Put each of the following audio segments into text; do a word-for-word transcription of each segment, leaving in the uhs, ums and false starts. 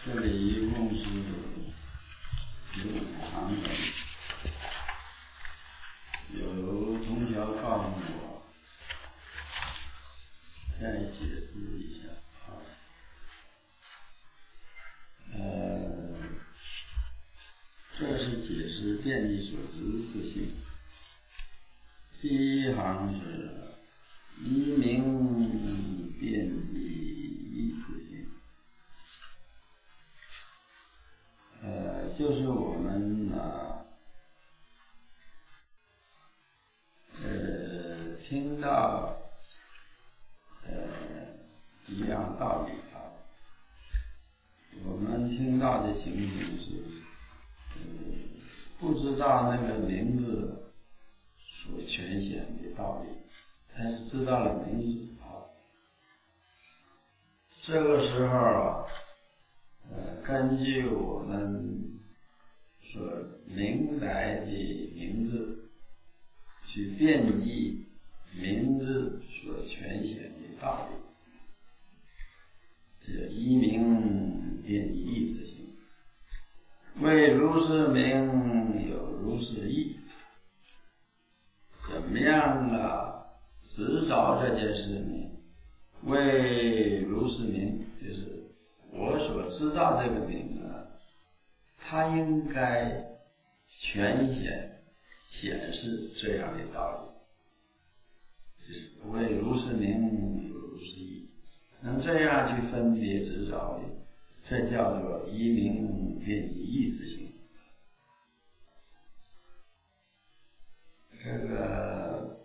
这里一共是有五行文，有同学告诉我再解释一下啊，呃，这是解释遍计所知之性。第一行是一名遍计一之性，呃，就是我们啊，呃，听到呃一样道理啊，我们听到的情形是，呃，不知道那个名字所诠显的道理，但是知道了名字啊，这个时候啊，呃，根据我们所明白的名字去遍计名字所诠显的道理，这一名遍计义之性。为如是名有如是义，怎么样啊执着这件事呢？为如是名，就是我所知道这个名啊，它应该全显显示这样的道理，就是为如是名有如是义，能这样去分别执着的，这叫做一名遍计义之性。这个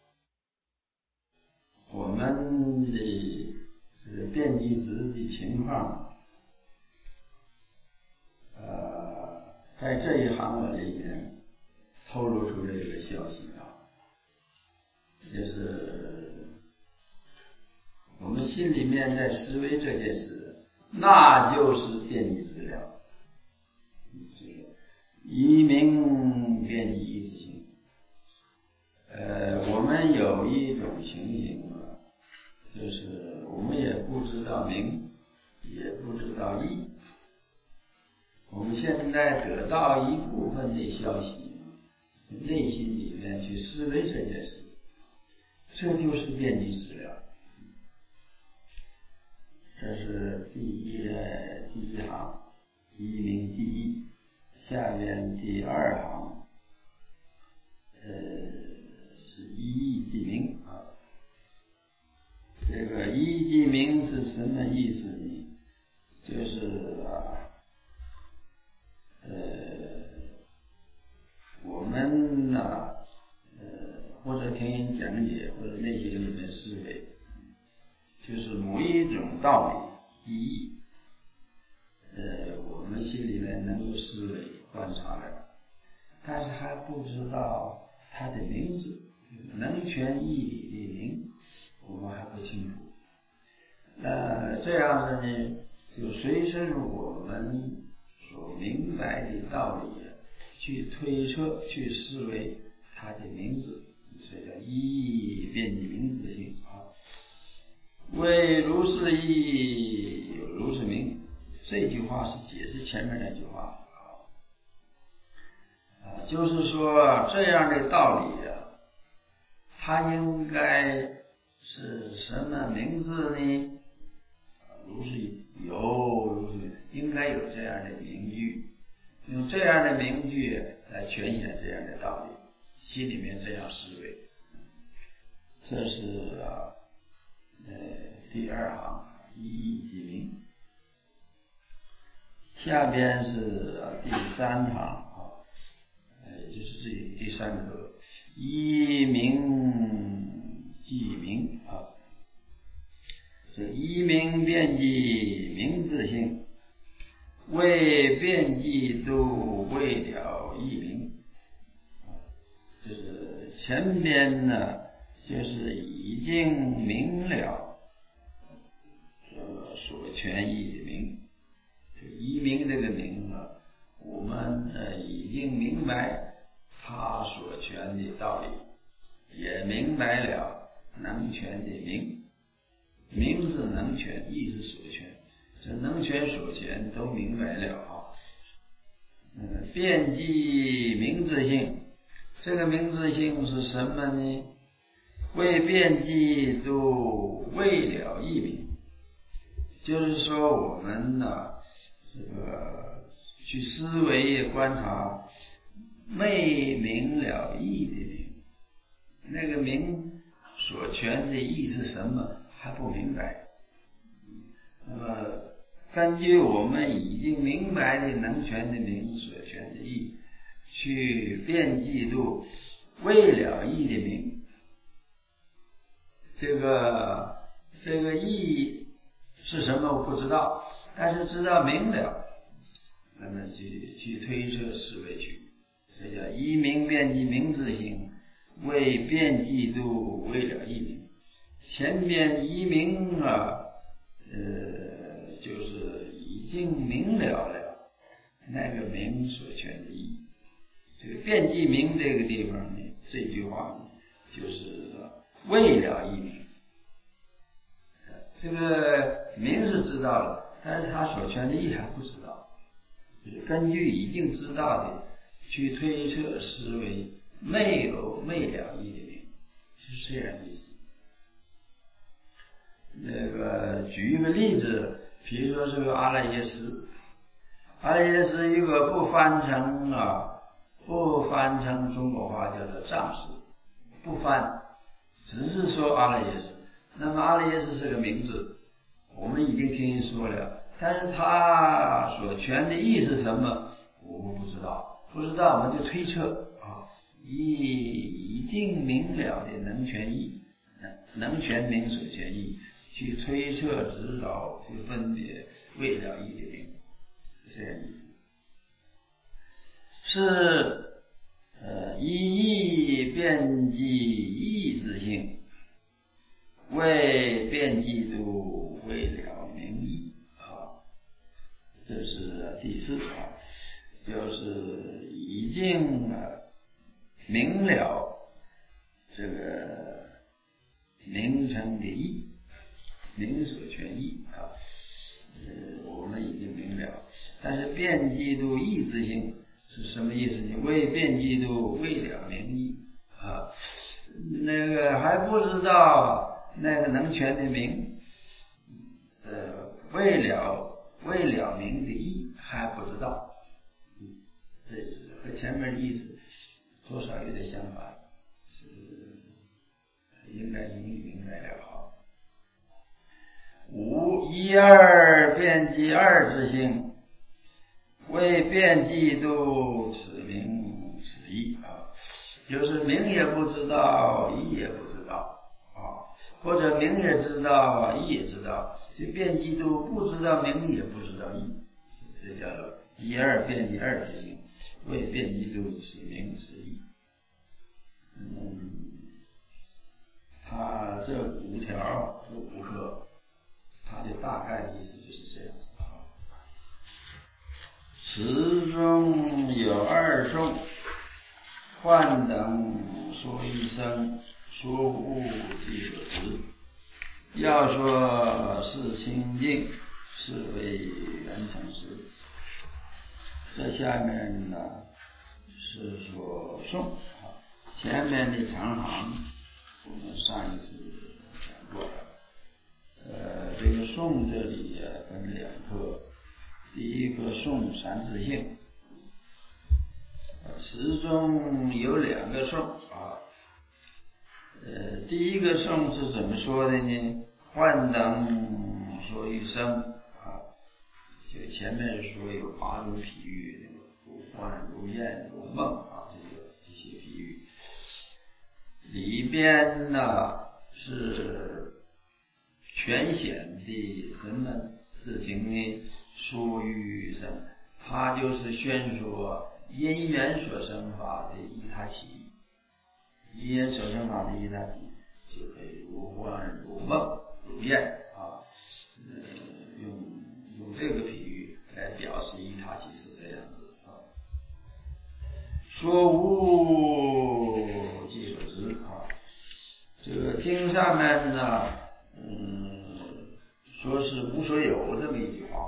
我们的这个遍计执的情况，呃，在这一行文里面透露出这个消息啊，就是我们心里面在思维这件事，那就是遍计资料，这个一名遍计义之性。呃，我们有一种情形啊，就是我们也不知道名，也不知道义。我们现在得到一部分的消息，内心里面去思维这件事，这就是遍计资料。这是第一第一行，一名计义。下边第二行，呃，是一义记名啊。这个一义记名是什么意思呢？就是啊，呃，我们呢、啊，呃，或者听人讲解，或者内心里面思维，就是某一种道理意义，呃，我们心里面能够思维观察了，但是还不知道它的名字，能全义理的名，我们还不清楚。那这样子呢，就随顺我们所明白的道理去推测、去思维它的名字，这叫一义遍计名之性啊。为如是义有如是名，这句话是解释前面那句话啊，就是说这样的道理啊，它应该是什么名字呢？如是有，如是应该有这样的名句，用这样的名句来诠显这样的道理，心里面这样思维。这是啊，呃，第二行一义记名。下边是、啊、第三行啊，呃，就是这第三个一名记名啊。这一名遍计名之性，为遍计度未了一名，就是前边呢，就是已经明了这个所诠义的名，这个一名这个名啊，我们呃已经明白他所诠的道理，也明白了能诠的名。名字能全，义是所全， 这能全所全都明白了啊。嗯，遍计明自性，这个明自性是什么呢？为遍计度未了义明，就是说我们呢、啊，这个去思维观察未明了义的明，那个明所全的义是什么还不明白。那么根据我们已经明白的能全的明所全的义，去遍计度未了义的明，这个这个义是什么我不知道，但是知道明了，那么去去推测思维去，这叫依明遍计明自性，为遍计度未了义明。前面依明啊，呃，就是已经明了了那个明所全的义。这个遍计明这个地方呢，这句话呢，就是未了义明。这个明是知道了，但是他所全的义还不知道，就是根据已经知道的去推测思维，没有未了义的明，是这样意思。那个举一个例子，比如说这个阿赖耶识，阿赖耶识如果不翻成啊，不翻成中国话叫做藏识，不翻，只是说阿赖耶识。那么阿赖耶识是个名字，我们已经听说了，但是它所全的义是什么，我们不知道，不知道我们就推测啊，已已经明了的能全义，能全明所全义，去推测指导，去分别未了义的明，是这样意思。是呃依义遍计义之性，为遍计度未了明义啊，这是第四啊，就是已经明了这个名称的义，明所全义啊，呃，我们已经明了，但是遍计度义之性是什么意思呢？为遍计度未了明义啊，那个还不知道。那个能全的明，呃，未了未了明的义还不知道，这和前面的意思多少有点相反，是应该应明白了哈。五一二遍计二之性，为遍计度此明此义啊，就是明也不知道，义也不知道。或者明也知道，义也知道，这遍计度不知道明也不知道义，这叫做一二遍计二之性，为遍计度此明此义。嗯，他这五条这五课，他的大概意思就是这样子啊。词中有二颂，换等说一声，说无即有时。要说是清净，是为圆成实。这下面呢是说颂啊，前面的长行我们上一次讲过了。呃，这个颂这里也分两课，第一个颂三自性，词中有两个颂啊。呃，第一个颂是怎么说的呢？换等说一声啊，就前面说有八种譬喻，如幻、如焰、如梦啊，这个这些譬喻里边呢是全显的什么事情呢？说于生，它就是宣说因缘所生法的依他起。因缘所生法的依他起，就可以如幻、如梦、如焰啊，呃，用用这个比喻来表示依他起是这样子啊。说无即所知啊，这个经上面呢，嗯，说是无所有这么一句话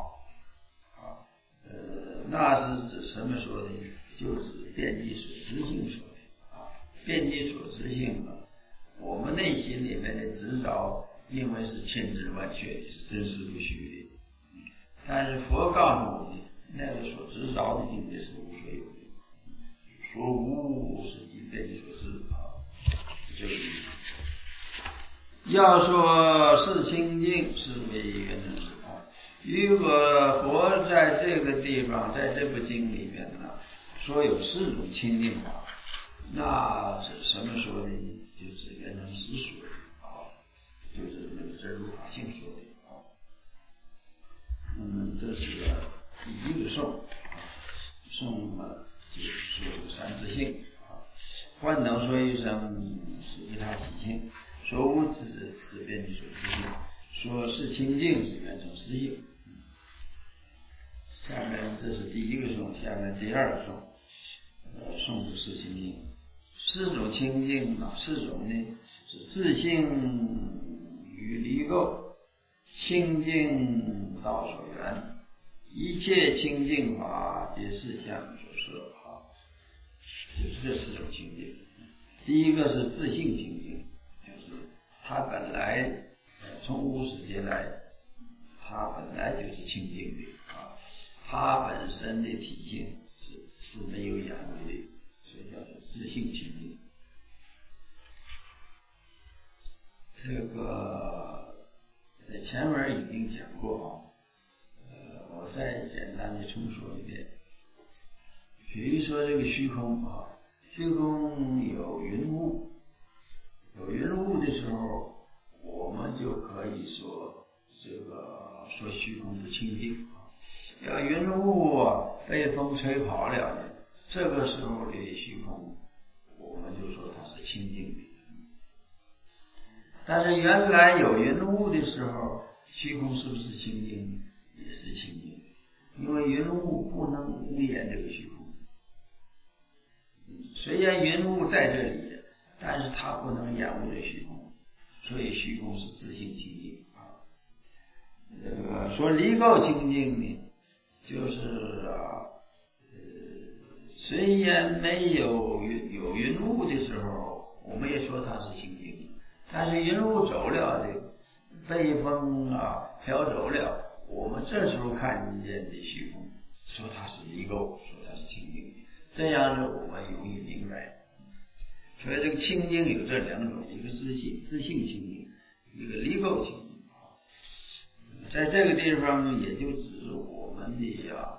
那是指什么说的？就指遍计所知性说的啊。遍计所知性啊，我们内心里面的执着，因为是千真万确的，是真实不虚的。但是佛告诉我们，那个所执着的境界是无所有的，说无是即遍计所知啊，是这个意思。要说是清净，是为圆成实啊。如果佛在这个地方，在这部经里面呢，说有四种清净法，那是什么说的？就是圆成实说的啊，就是那个真如法性说的啊。嗯，这是第一个颂啊，颂呢就是说三自性啊，换能说一声是为他起性。说无知是遍计所知性，说是清净是圆成实性。下面这是第一个颂，下面第二个颂，呃，颂是四清净。四种清净啊，四种呢是自性与离垢，清净道所缘，一切清净法皆是相所摄啊，就是这四种清净。第一个是自性清净，就是它本来从无始劫来，它本来就是清净的啊，它本身的体性是是没有染污的，所以叫做自性清净。这个在前文已经讲过啊，呃，我再简单的重说一遍。比如说这个虚空啊，虚空有云雾，有云雾的时候，我们就可以说这个说虚空不清净啊。要云雾啊被风吹跑了呢，这个时候的虚空，我们就说它是清净的。但是原来有云雾的时候，虚空是不是清净？也是清净的，因为云雾不能污染这个虚空。虽然云雾在这里，但是它不能染污这虚空，所以虚空是自性清净啊。这个说离垢清净呢，就是啊，呃，虽然没有云有云雾的时候，我们也说它是清净的，但是云雾走了的，被风啊飘走了，我们这时候看见的虚空，说它是离垢，说它是清净的。这样呢，我们容易明白。所以这个清净有这两种，一个自性自性清净，一个离垢清净啊。在这个地方，也就指我们的呀，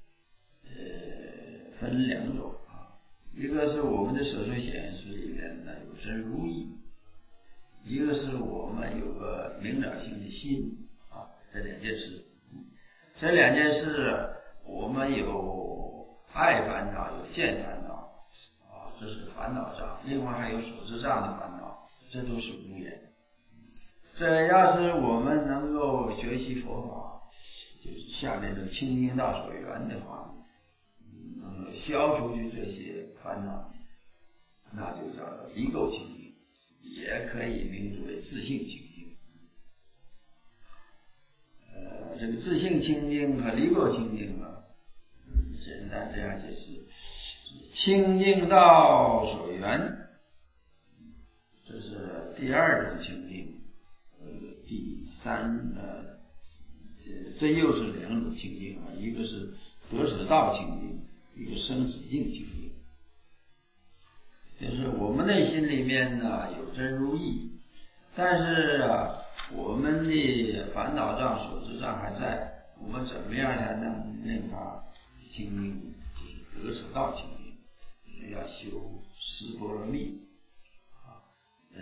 呃，分两种啊，一个是我们的手所显示里面呢有真如意，一个是我们有个明了性的心啊，这两件事。这两件事，我们有爱烦恼，有见烦恼啊，这是烦恼障。另外还有所知障的烦恼，这都是无缘。这要是我们能够学习佛法，就是下面的清净道所缘的话，能够消除去这些烦恼，那就叫做离垢清净，也可以名之为自性清净。呃，这个自性清净和离垢清净啊，嗯，简单这样解释：清净道所缘，这是第二种清净。呃，第三呃，这又是两种清净啊，一个是得舍道清净，一个生死境清净。就是我们内心里面呢有真如意，但是啊，我们的烦恼障、所知障还在，我们怎么样才能令它清净？就是得舍道清净，就是要修十波罗蜜啊，呃，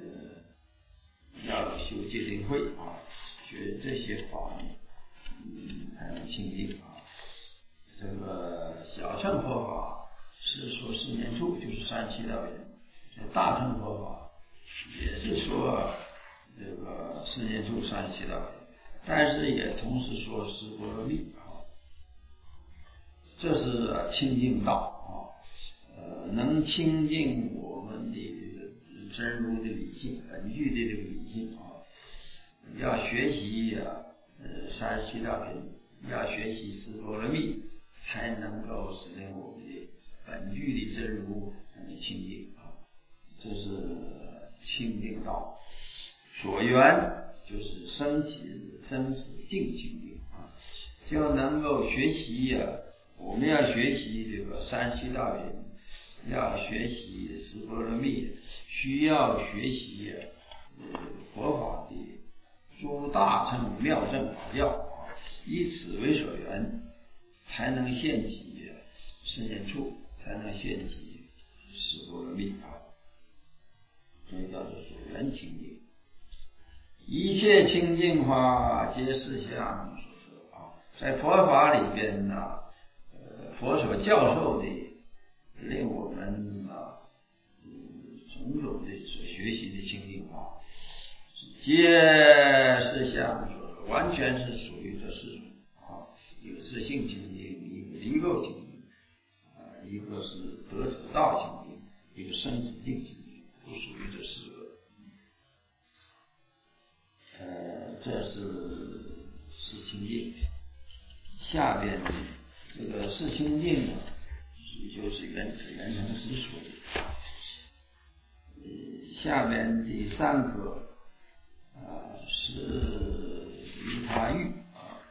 要修戒定慧啊，学这些法门，嗯，才能清净啊。这个小乘佛法是说四念处，就是三七道缘；大乘佛法也是说这个四念处、三七道缘，但是也同时说十波罗蜜啊。这是清净道啊，呃，能清净我们的真如的理性、本具的这个理性啊。要学习啊，呃，三七道品，要学习十波罗蜜， 才能够使得我们的本具的真如能够清净啊，这是清净道。所缘就是生起生死净清净啊，就能够学习呀、啊。我们要学习这个三七道品，要学习十波罗蜜，需要学习、啊、呃佛法的诸大乘妙正法教，以此为所缘，才能现起世间处，才能现起十波罗蜜啊，这叫做所缘清净。一切清净法皆是相所说啊，在佛法里边呢、啊，呃，佛所教授的，令我们啊，嗯，种种的所学习的清净法，皆是相所说，完全是属于这四种啊，一个是性清净，一个离垢清净，啊，一个是得此道清净，一个生死净清净，都属于这四个。呃，这是是清净。下边这个是清净呢，就是原原成实说的。呃，下边第三课啊、呃、是于他欲啊，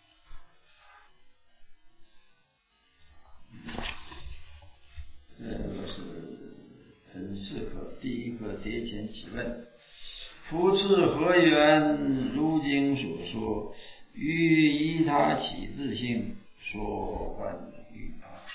这个是分四课。第一课叠前起问。夫次何缘？如经所说，欲依他起自性，说幻欲啊。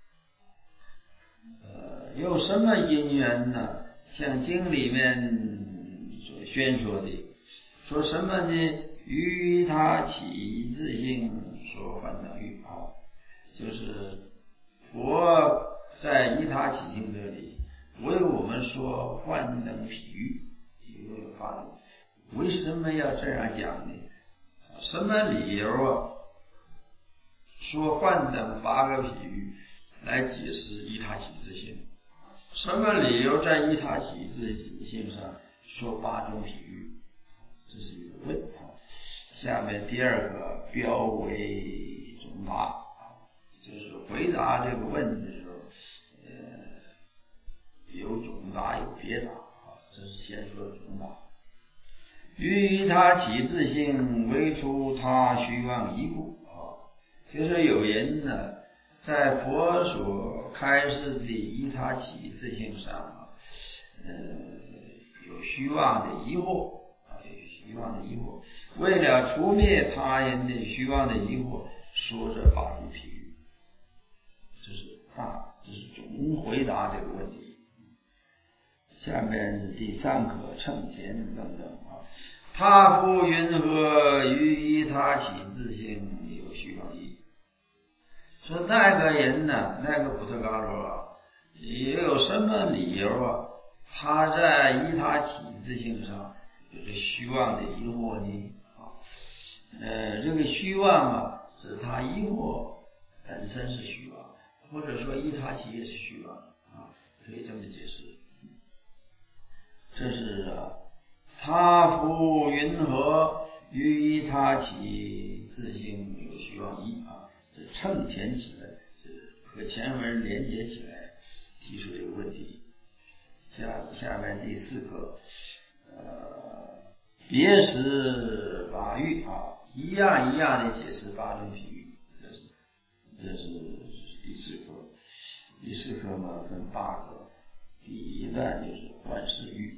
呃，有什么因缘呢？像经里面所宣说的，说什么呢？欲依他起自性，说幻欲啊，就是佛在依他起性这里为我们说幻灯譬喻。有法理，为什么要这样讲呢？什么理由啊？说幻等八个譬喻来解释依他起自性？什么理由在依他起自性上说八种譬喻？这是一个问啊。下面第二个标为总答，就是回答这个问题的时候，呃，有总答有别答。这是先说总答。欲依他起自性，为除他虚妄一故啊，就是有人呢，在佛所开示的依他起自性上啊，呃，有虚妄的疑惑啊，有虚妄的疑惑，为了除灭他人的虚妄的疑惑，说这八种譬喻，这是大，这是总回答这个问题。下面是第三课乘前等等啊，他复云何？于依他起自性有虚妄意。说那个人呢，那个普特伽罗啊，也有什么理由啊？他在依他起自性上有着虚妄的疑惑呢？啊，呃，这个虚妄啊，指他疑惑本身是虚妄，或者说依他起也是虚妄啊，可以这么解释。这是啊，他复云何？于依他起自性有虚妄意啊，这乘前起问，是和前文连接起来提出这个问题。下下面第四课，呃，别识八喻啊，一样一样的解释八种譬喻，这是这是第四课。第四课嘛分八个，第一段就是幻识喻。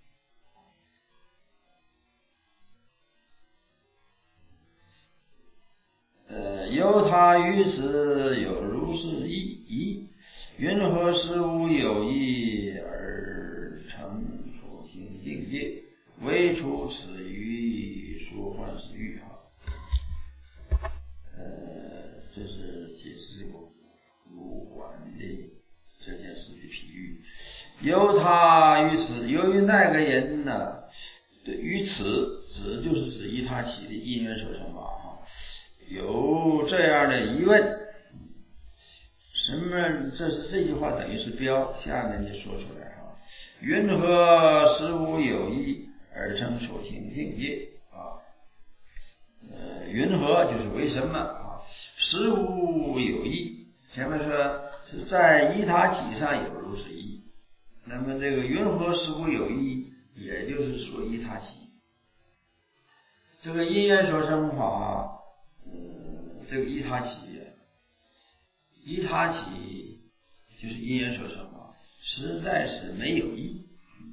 呃，由他于此有如是意义，云何事物有意而成所行境界？唯除此于说幻识喻啊。呃，这是解释这个无环的这件事的譬喻。由他于此，由于那个人呢，对于此此就是指依他起的因缘所成法啊。有这样的疑问，什么？这是这句话等于是标，下面就说出来啊。云何事物有意而成所行境界啊？呃，云何就是为什么啊？ 实无有异。前面说是在依他起上有如是异，那么这个云何实无有异，也就是说依他起。这个因缘所生法，呃，这个依他起，依他起就是因缘所生法，实在是没有异。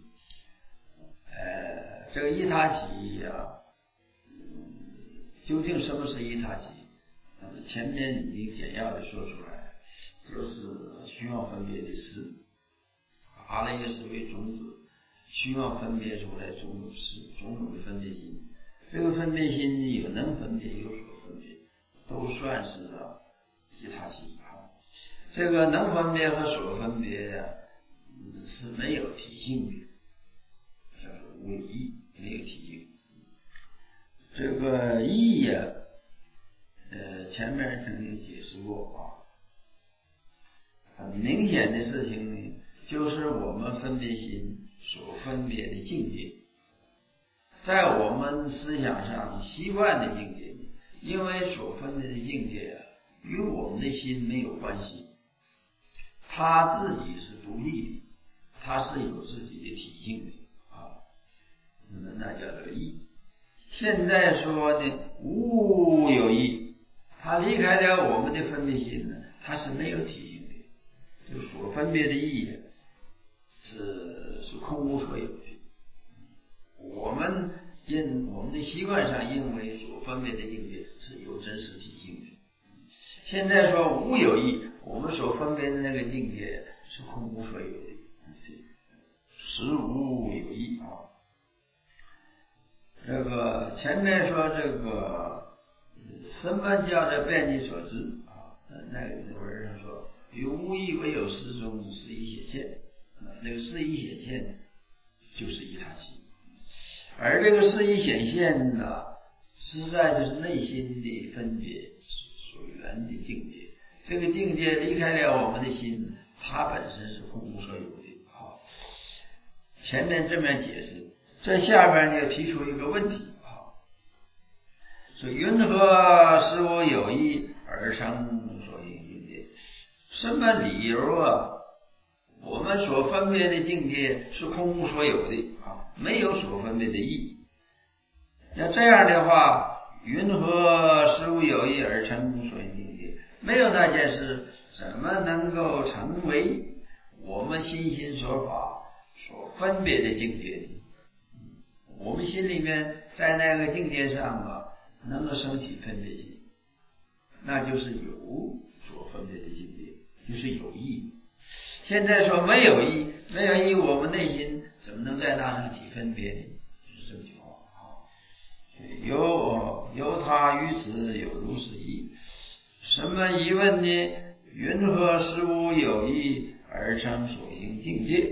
呃，这个依他起啊，究竟什么是依他起？那么前面已经简要的说出来，就是虚妄分别的事，阿赖耶识为种子，虚妄分别出来种种事，种种的分别心。这个分别心有能分别，有所分别，都算是依他起。这个能分别和所分别是没有体性的，叫做无有异，没有体性。这个异呀，呃，前面曾经解释过啊。很明显的事情呢，就是我们分别心所分别的境界，在我们思想上习惯的境界，因为所分别的境界啊，与我们的心没有关系，它自己是独立的，它是有自己的体性的啊，那么那叫做异。现在说呢，无有异，它离开了我们的分别心呢，它是没有体性的。这个所分别的义是是空无所有的。我们因我们的习惯上认为所分别的境界是有真实体性的。现在说无有义，我们所分别的那个境界是空无所有的，实无有义啊。这个前面说这个什么叫做遍计所知啊？那个文上说于无义唯有识中是以显现，那个是以显现就是依他起，而这个是以显现呢，实在就是内心的分别所缘的境界。这个境界离开了我们的心，它本身是空无所有的。好，前面这么解释，这下边就提出一个问题啊，说云何实无有义而成所应境界？什么理由啊？我们所分别的境界是空无所有的啊，没有所分别的义。要这样的话，云何实无有义而成所应境界？没有那件事，怎么能够成为我们心心所法所分别的境界呢？我们心里面在那个境界上啊，能够升起分别心，那就是有所分别的境界，就是有义。现在说没有义，没有义，我们内心怎么能在那上起分别呢？就是这么句话啊。有有他于此有如是义，什么疑问呢？云何实无有义而成所应境界？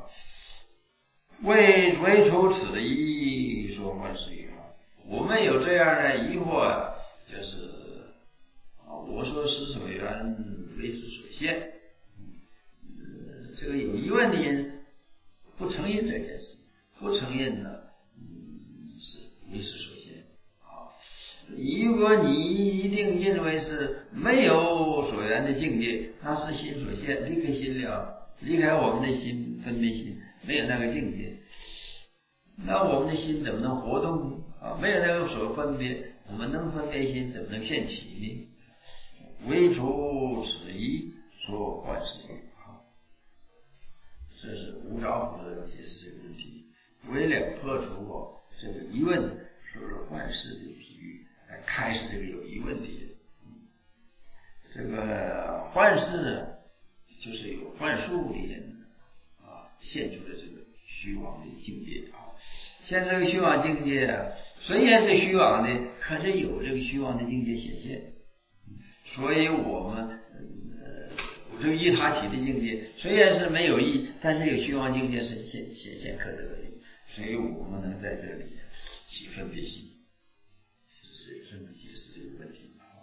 为为除此疑说观世语。我们有这样的疑惑啊，就是啊，我说识所缘为识所现，呃，这个有疑问的人不承认这件事，不承认呢，嗯，是为识所现。啊，如果你一定认为是没有所缘的境界，那是心所现，离开心了，离开我们的心分别心，没有那个境界，那我们的心怎么能活动呢？啊，没有那个所分别，我们能分别心怎么能现起呢？唯除此疑说观世语。啊，这是无着佛的解释这个问题，为了破除我这个疑问，说是幻视的比喻，来开始这个有疑问的人。这个幻视就是有幻术的人啊，现出了这个虚妄的境界啊。现在这个虚妄境界虽然是虚妄的，可是有这个虚妄的境界显现，所以我们呃这个依他起的境界虽然是没有义，但是有虚妄境界是显显现可得的，所以我们能在这里起分别心，是这么解释这个问题啊。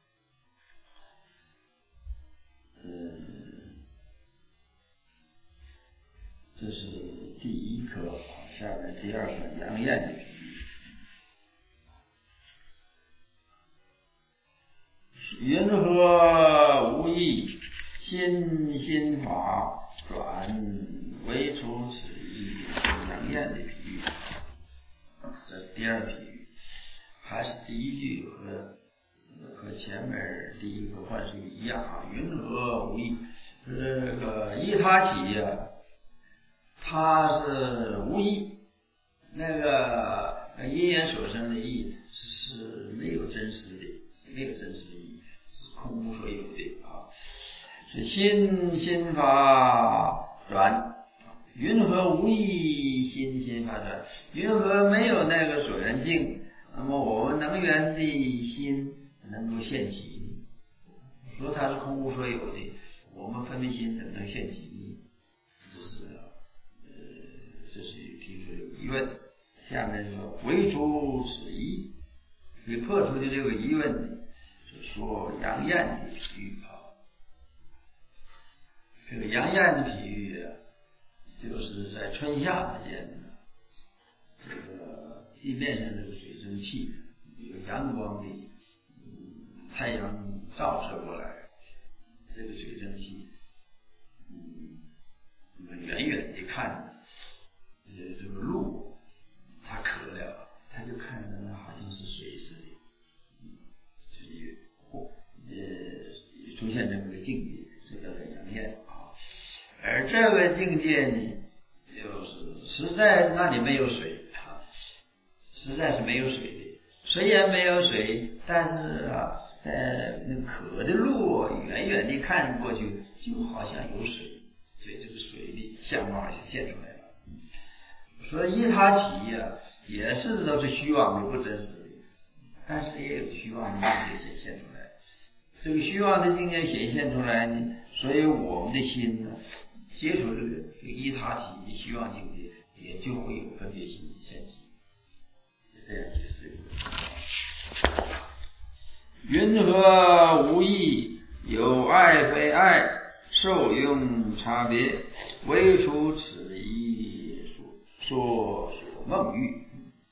嗯，这是第一课，下面第二课杨艳的比喻。 云何无义？心心法转，唯除此意。杨晏的比喻，这是第二比喻，还是第一句和和前面第一个话是一样啊。云何无义？这个依他起呀、啊，它是无义，那个因缘所生的义是没有真实的，没有真实的义，是空无所有的啊。是心心法转，云何无义？心心法转，云何没有那个所缘境？那么我们能缘的心能够现起呢？说它是空无所有的，我们分别心怎么能现起呢？这是呃，这是提出有疑问。下面说唯除此疑，给破除的这个疑问，就说杨晏的比喻啊。这个杨晏的比喻啊，就是在春夏之间呢，这个地面上这个水蒸气有阳光的、嗯、太阳照射过来，这个水蒸气，嗯，我们远远的看，呃，这个鹿，它渴了，它就看着那好像是水似的，嗯，就是呃出现这么个境界，这叫做杨晏啊。而这个境界呢，就是实在那里没有水啊，实在是没有水的。虽然没有水，但是啊，在那渴的路远远地看过去，就好像有水，所以这个水的相貌就现出来了。所以依他起呀、啊，也是都是虚妄的、不真实的，但是也有虚妄的境界显现出来。这个虚妄的境界显现出来呢，所以我们的心呢，接触这个这个依他起的虚妄境界，也就会有分别心现起。就这样解释。云何无义？有爱非爱，受用差别，唯除此一说所梦喻。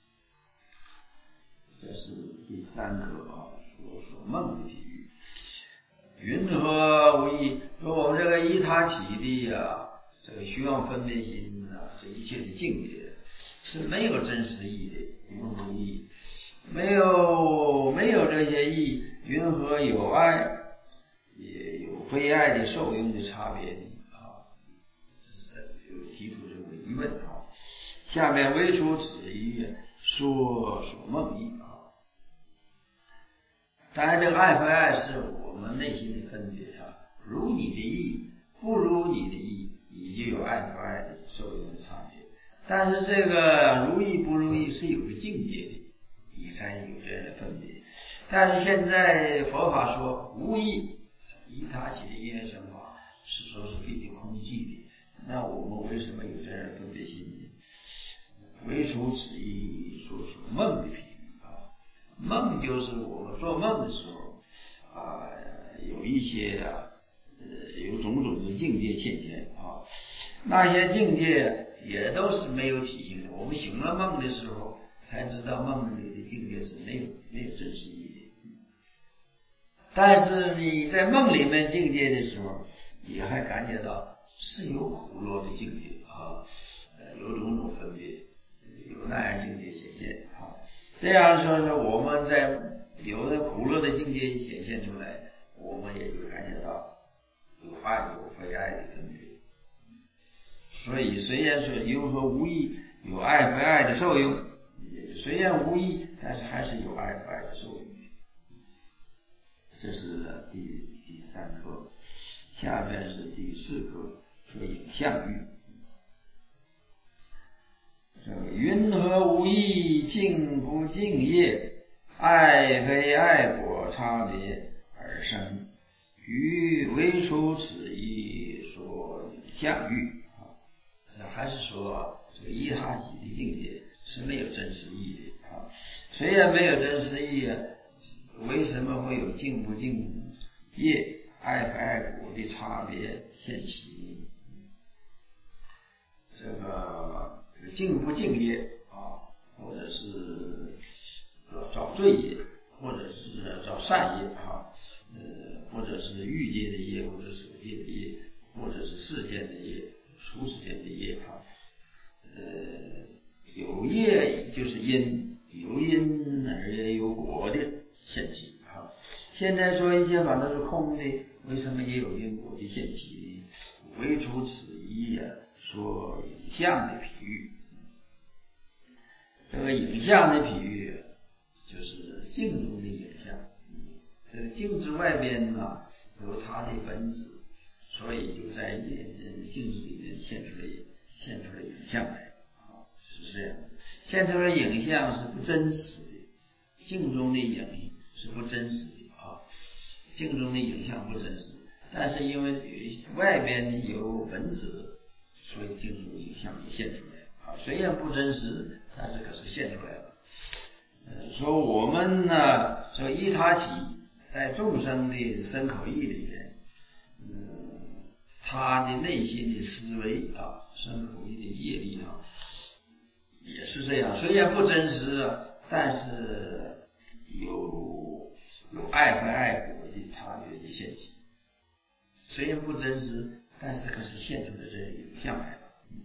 这是第三课啊，说所梦的比喻。云何无义？说我们这个依他起的呀、啊，这个虚妄分别心啊，这一切的境界是没有真实义的，云何无义？没有没有这些义，云何有爱也有非爱的受用的差别呢？啊，就提出这个疑问啊。下面唯除此一说所梦义啊。当然，这个爱非爱是我们内心的分别啊，如你的意，不如你的意，你就有爱非爱的受用的差别。但是这个如意不如意是有个境界的，你才有这样的分别。但是现在佛法说无意，依他起的因缘生法是说是必定空寂的，那我们为什么有这样的分别心呢？唯除此一说说梦的比喻啊，梦就是我们做梦的时候啊，有一些啊，呃，有种种的境界现现啊，那些境界也都是没有体性的。我们醒了梦的时候，才知道梦里的境界是没有没有真实意义的。但是你在梦里面境界的时候，你还感觉到是有苦乐的境界啊，呃，有种种分别。有那样境界显现啊，这样说是我们在有的苦乐的境界显现出来，我们也就感觉到有爱有非爱的分别。所以虽然说有和无义，有爱非爱的受用，虽然无义，但是还是有爱非爱的受用。这是第第三课，下面是第四课，说影像喻。云何无义？敬不敬业？爱非爱果差别而生，于唯除此一说相喻啊。这还是说这个依他起的境界是没有真实义的啊。虽然没有真实义，为什么会有敬不敬业、爱非爱果的差别现起呢？这个敬不敬业啊，或者是找罪业，或者是找善业啊， 是欲界的业，或者是所界的业，或者是世间的业、出世间的业啊。呃，有业就是因，有因而也有果的现起啊。现在说一切法都是空的，为什么也有因果的现起呢？唯除此一啊，说影像的譬喻。这个影像的譬喻就是镜中的影像，这个镜子外边呢有它的本质，所以就在镜子里面现出来现出来影像来啊，是这样的。现出来影像是不真实的，镜中的影是不真实的啊，镜中的影像不真实，但是因为外边有本质，所以镜中的影像就现出来啊，虽然不真实，但是可是现出来了。呃，说我们呢，说依他起在众生的身口意里面，嗯，他的内心的思维啊，身口意的业力啊，也是这样。虽然不真实，但是有有爱和爱果的差别的现起。虽然不真实，但是可是现出的这个影像来了。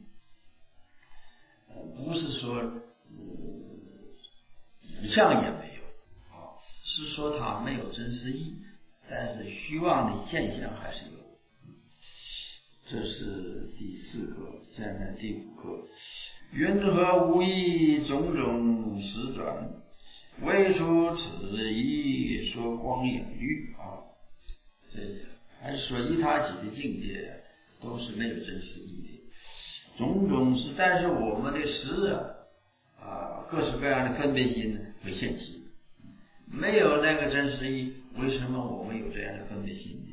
呃，不是说嗯影像也没有啊，是说它没有真实意，但是虚妄的现象还是有。这是第四课，现在第五课。云何无义，种种实转，唯除此一，说光影喻啊。这还是说依他起的境界都是没有真实意的。种种是，但是我们的识啊，啊，各式各样的分别心会现起，没有那个真实意，为什么我们有这样的分别心呢？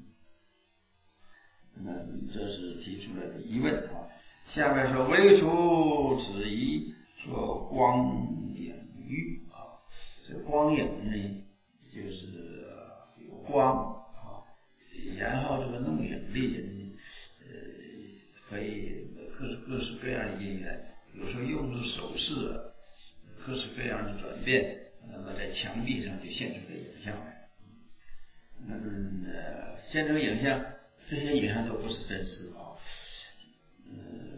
那这是提出来的疑问啊。下面说唯除此一，说光影喻啊。这光影呢，就是有光啊，然后这个弄影的人，呃，可以各式各式各样的因缘，有时候用出手势，各式各样的转变，那么在墙壁上就现出了影像来。那么呃，现出影像，这些影像都不是真实啊，呃，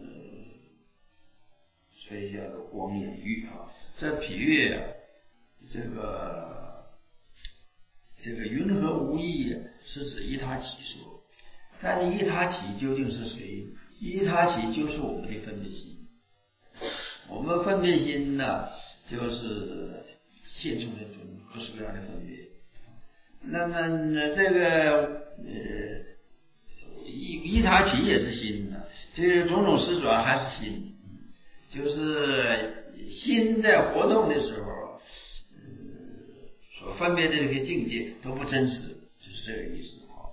所以叫做光影喻啊。这譬喻啊，这个这个云何无义是指依他起说，但是依他起究竟是谁？依他起就是我们的分别心。我们分别心呢，就是现出这种各式各样的分别。那么这个呃依依他起也是心呢，这个种种实转还是心，就是心在活动的时候，呃，所分别的这个境界都不真实，就是这个意思啊。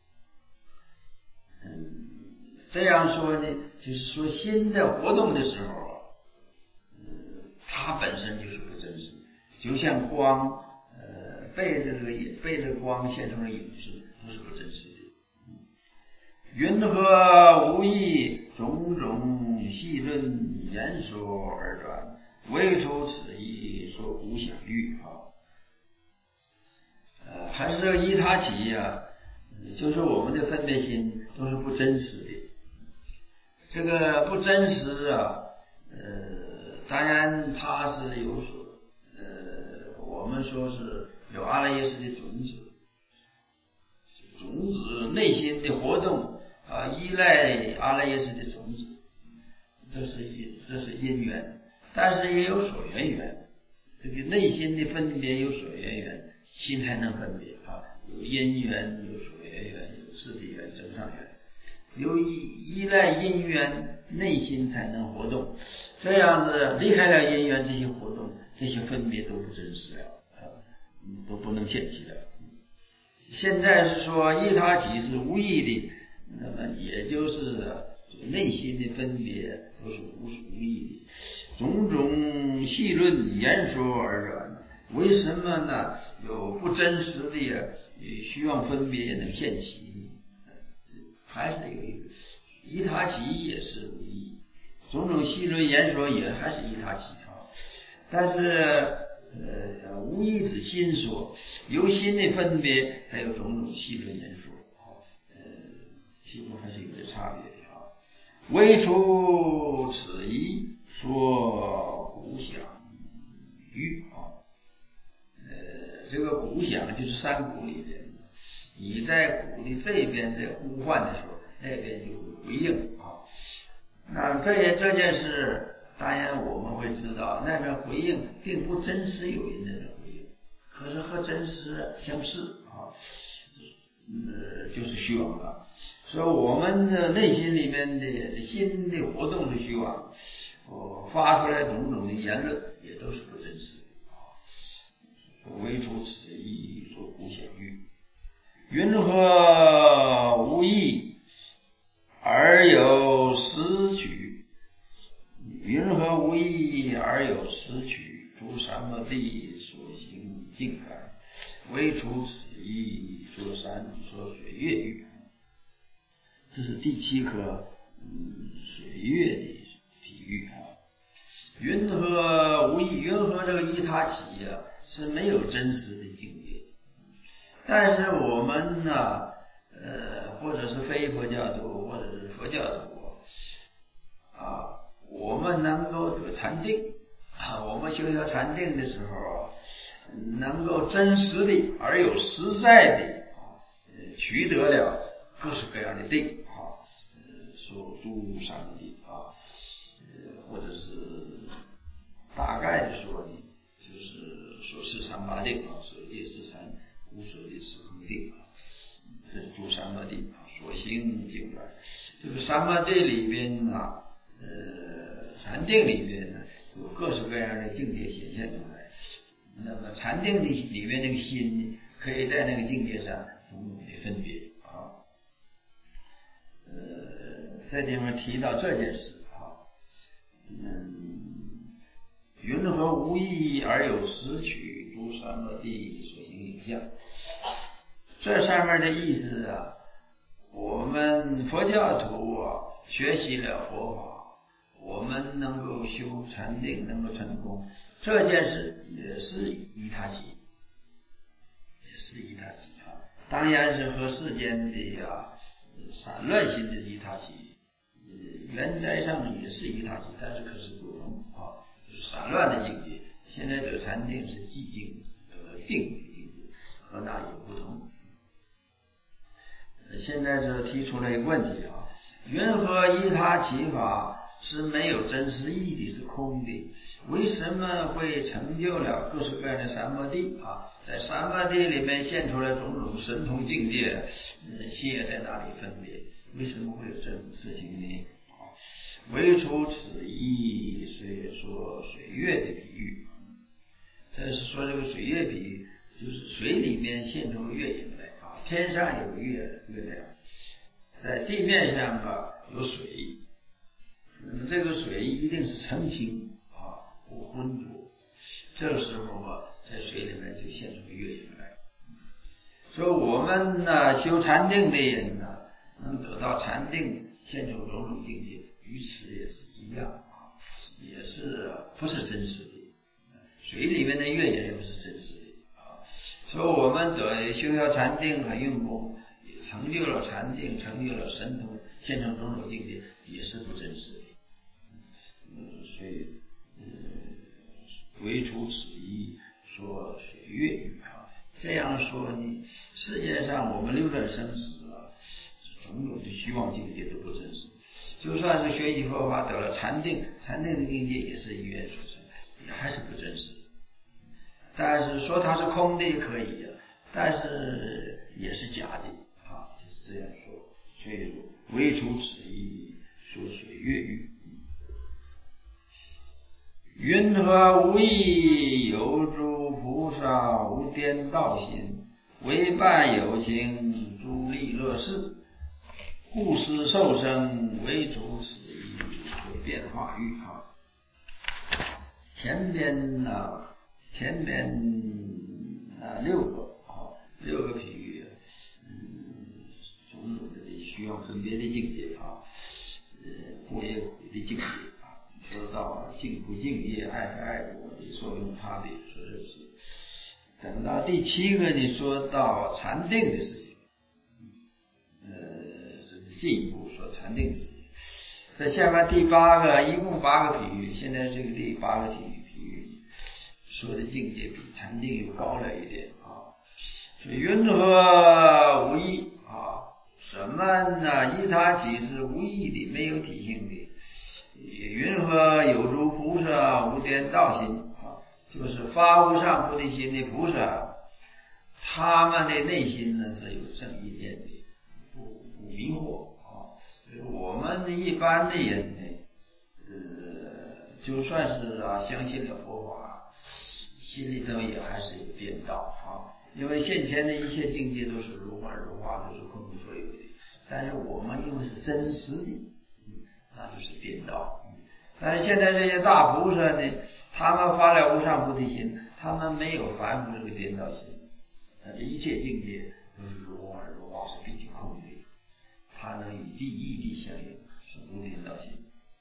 嗯，这样说呢，就是说心在活动的时候，呃，它本身就是不真实，就像光。呃，背着这个背着光现成的影子都是不真实的。云何无义，种种细论言说而转，唯除此一，说无想喻啊。呃，还是依他起呀、啊，就是我们的分别心都是不真实的。这个不真实啊，呃，当然它是有所。我们说是有阿赖耶识的种子，种子内心的活动啊，依赖阿赖耶识的种子，这是因，这是因缘，但是也有所缘缘。这个内心的分别有所缘缘，心才能分别啊，有因缘，有所缘缘，有次第缘、增上缘，由于依赖因缘，内心才能活动。这样子离开了因缘，这些活动，这些分别都不真实了。都不能现起的。现在是说依他起是无义的，那么也就是内心的分别都是无无义的。种种细论言说而转，为什么呢？有不真实的虚妄分别也能现起，还是有一个依他起也是无义，种种细论言说也还是依他起啊，但是。 呃，无意指心所，由心的分别，还有种种细分因素，呃，其中还是有点差别的啊。唯除此一说鼓响喻啊，呃，这个鼓响就是山鼓里边，你在鼓的这边在呼唤的时候，那边就会回应啊。那这也这件事。当然我们会知道那边回应并不真实有人的回应，可是和真实相似啊，呃，就是虚妄了。所以我们的内心里面的心的活动是虚妄，我发出来种种的言论也都是不真实的啊。唯除此一说鼓响喻，云何无益而有失取？云何无益而有失取？诸三摩地所行境感，唯除此一说山说水月喻。这是第七颗嗯水月的比喻啊。云何无益？云何这个依他起呀、啊，是没有真实的境界。但是我们呢、啊，呃，或者是非佛教徒，或者是佛教徒啊。我们能够得禅定啊，我们修学禅定的时候，能够真实的而有实在的啊，取得了各式各样的定啊，说诸三摩地啊，或者是大概的说呢，就是说是三八定啊，舍戒是禅，无舍戒是空定啊，这是诸三摩地啊，所行境观。这个三摩地里边啊。呃，禅定里面呢，有各式各样的境界显现出来。那么禅定的里面那个心，可以在那个境界上种种的分别啊。呃，这地方提到这件事啊，嗯，云何无益而有失取？诸三摩地所行影像。这上面的意思啊，我们佛教徒啊，学习了佛法。我们能够修禅定，能够成功，这件事也是依他起，也是依他起啊。当然是和世间的啊散乱心的依他起，原则上也是依他起，但是可是不同啊。就是散乱的境界，现在得禅定是寂静得定的境界，和那也不同。现在就提出了一个问题啊：云何依他起法？是没有真实义的，是空的，为什么会成就了各式各样的三摩地啊？在三摩地里面现出来种种神通境界，呃，心也在那里分别，为什么会有这种事情呢？啊，唯除此一，所以说水月的比喻，这是说这个水月比喻，就是水里面现出月影来啊，天上有月月亮，在地面上啊有水。那么这个水一定是澄清啊，不浑浊。这个时候啊，在水里面就现出月影来。所以我们呢，修禅定的人呢，能得到禅定，现出种种境界，与此也是一样啊，也是不是真实的。水里面的月影也不是真实的啊。所以我们得修学禅定和用功，也成就了禅定，成就了神通，现成种种境界，也是不真实的。所以，呃，唯除此一说水月喻啊。这样说呢，世界上我们六段生死啊，种种的虚妄境界都不真实。就算是学习佛法得了禅定，禅定的境界也是因缘所成，也还是不真实。但是说它是空的也可以啊，但是也是假的啊，就是这样说。所以说，唯除此一说水月喻。云何无益有诸菩萨无颠倒心，唯伴有情诸利乐事，故施受生唯除此一说变化喻啊。前边呢、啊，前边啊六个啊六个比喻，嗯，种种的需要分别的境界啊，呃，过也苦的境界啊， 说到敬不敬业、爱不爱国的作用差别，说这是。等到第七个，你说到禅定的事情，呃，这是进一步说禅定的事情。在下面第八个，一共八个比喻，现在这个第八个比喻，比喻说的境界比禅定又高了一点啊。说云何无义啊？什么呢？依他起是无义的，没有体性的。云何有如菩萨无颠倒心啊？就是发无上菩提心的菩萨，他们的内心呢是有正意念的，不不迷惑啊。就是我们一般的人呢，呃，就算是啊相信了佛法，心里头也还是有颠倒啊。因为现前的一切境界都是如幻如化，都是空无所有的，但是我们因为是真实的，那就是颠倒。但是现在这些大菩萨呢，他们发了无上菩提心，他们没有凡夫这个颠倒心，他的一切境界都是如幻如化，是毕竟空的，他能与第一地相应，是无颠倒心。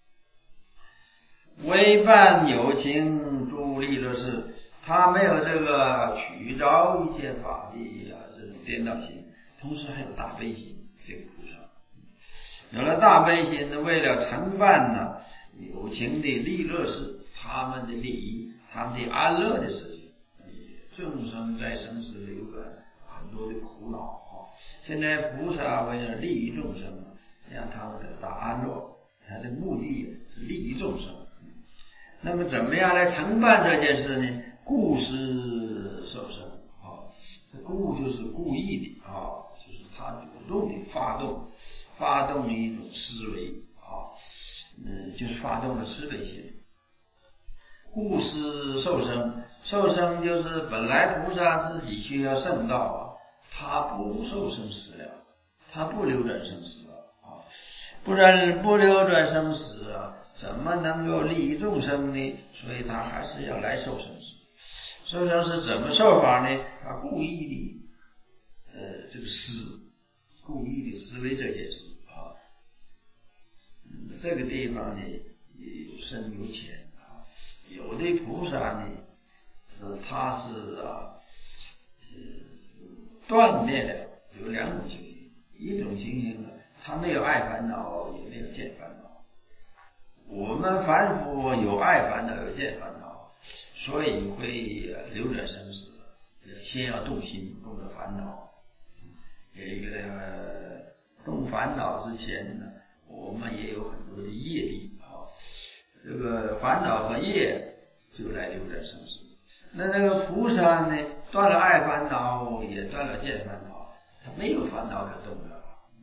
微伴有情诸利乐事，他没有这个取着一切法的啊这种颠倒心，同时还有大悲心。这个菩萨有了大悲心，为了承办呢有情的利乐事，他们的利益，他们的安乐的事情。众生在生死流转，很多的苦恼啊。现在菩萨为了利益众生，让他们得到安乐，他的目的是利益众生。那么怎么样来承办这件事呢？故施受生啊，故就是故意的啊，就是他主动的发动，发动一种思维啊，嗯，就是发动了慈悲心。故施受生，受生就是本来菩萨自己需要圣道啊，他不受生死了，他不流转生死了啊，不然不流转生死啊，怎么能够利益众生呢？所以他还是要来受生死。受生死怎么受法呢？他故意的呃这个思，故意的思维这件事啊，嗯，这个地方呢有深有浅。有的菩萨呢，是他是啊，呃，断灭了，有两种情形。一种情形呢，他没有爱烦恼，也没有见烦恼。我们凡夫有爱烦恼，有见烦恼，所以会流转生死，先要动心，动了烦恼。这个动烦恼之前呢，我们也有很多的业力啊。这个烦恼和业就来流转生死。那那个菩萨呢，断了爱烦恼，也断了见烦恼，他没有烦恼可动了。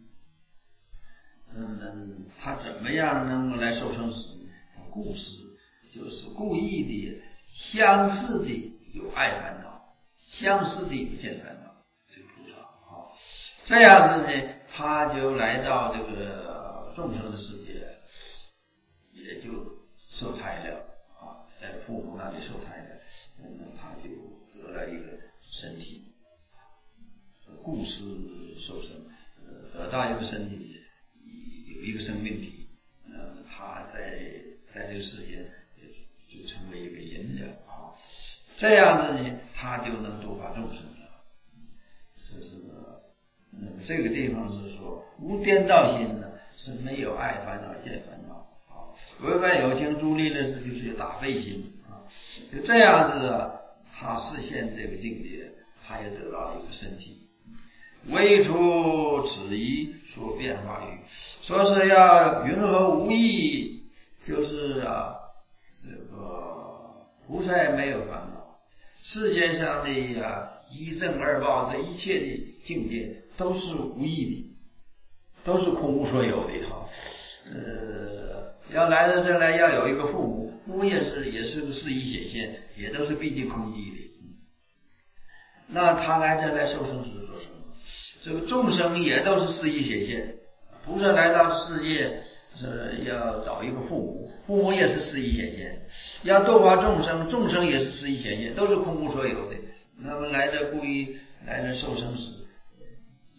嗯，他怎么样能够来受生死呢？故事就是故意的、相似的有爱烦恼，相似的有见烦恼。这个菩萨啊，这样子呢，他就来到这个众生的世界，也就受胎了啊，在父母那里受胎了，那么他就得了一个身体，故事受生，呃，得到一个身体，有一个生命体，那么他在在这个世界就成为一个人了啊，这样子呢，他就能度化众生了。这是那么这个地方是说无颠倒心呢，是没有爱烦恼、见烦恼。唯伴有情诸利乐事，就是有大悲心啊，就这样子啊，他实现这个境界，他也得到一个身体。唯除此一说变化语，说是要云何无益，就是啊，这个菩萨没有烦恼，世界上的啊一正二报，这一切的境界都是无益的，都是空无所有的哈，呃。要来到这来，要有一个父母，父母也是也是个事意显现，也都是毕竟空寂的。那他来这来受生死做什么？这个众生也都是事意显现，菩萨来到世界是要找一个父母，父母也是事意显现，要度化众生，众生也是事意显现，都是空无所有的。那么来这故意来这受生死，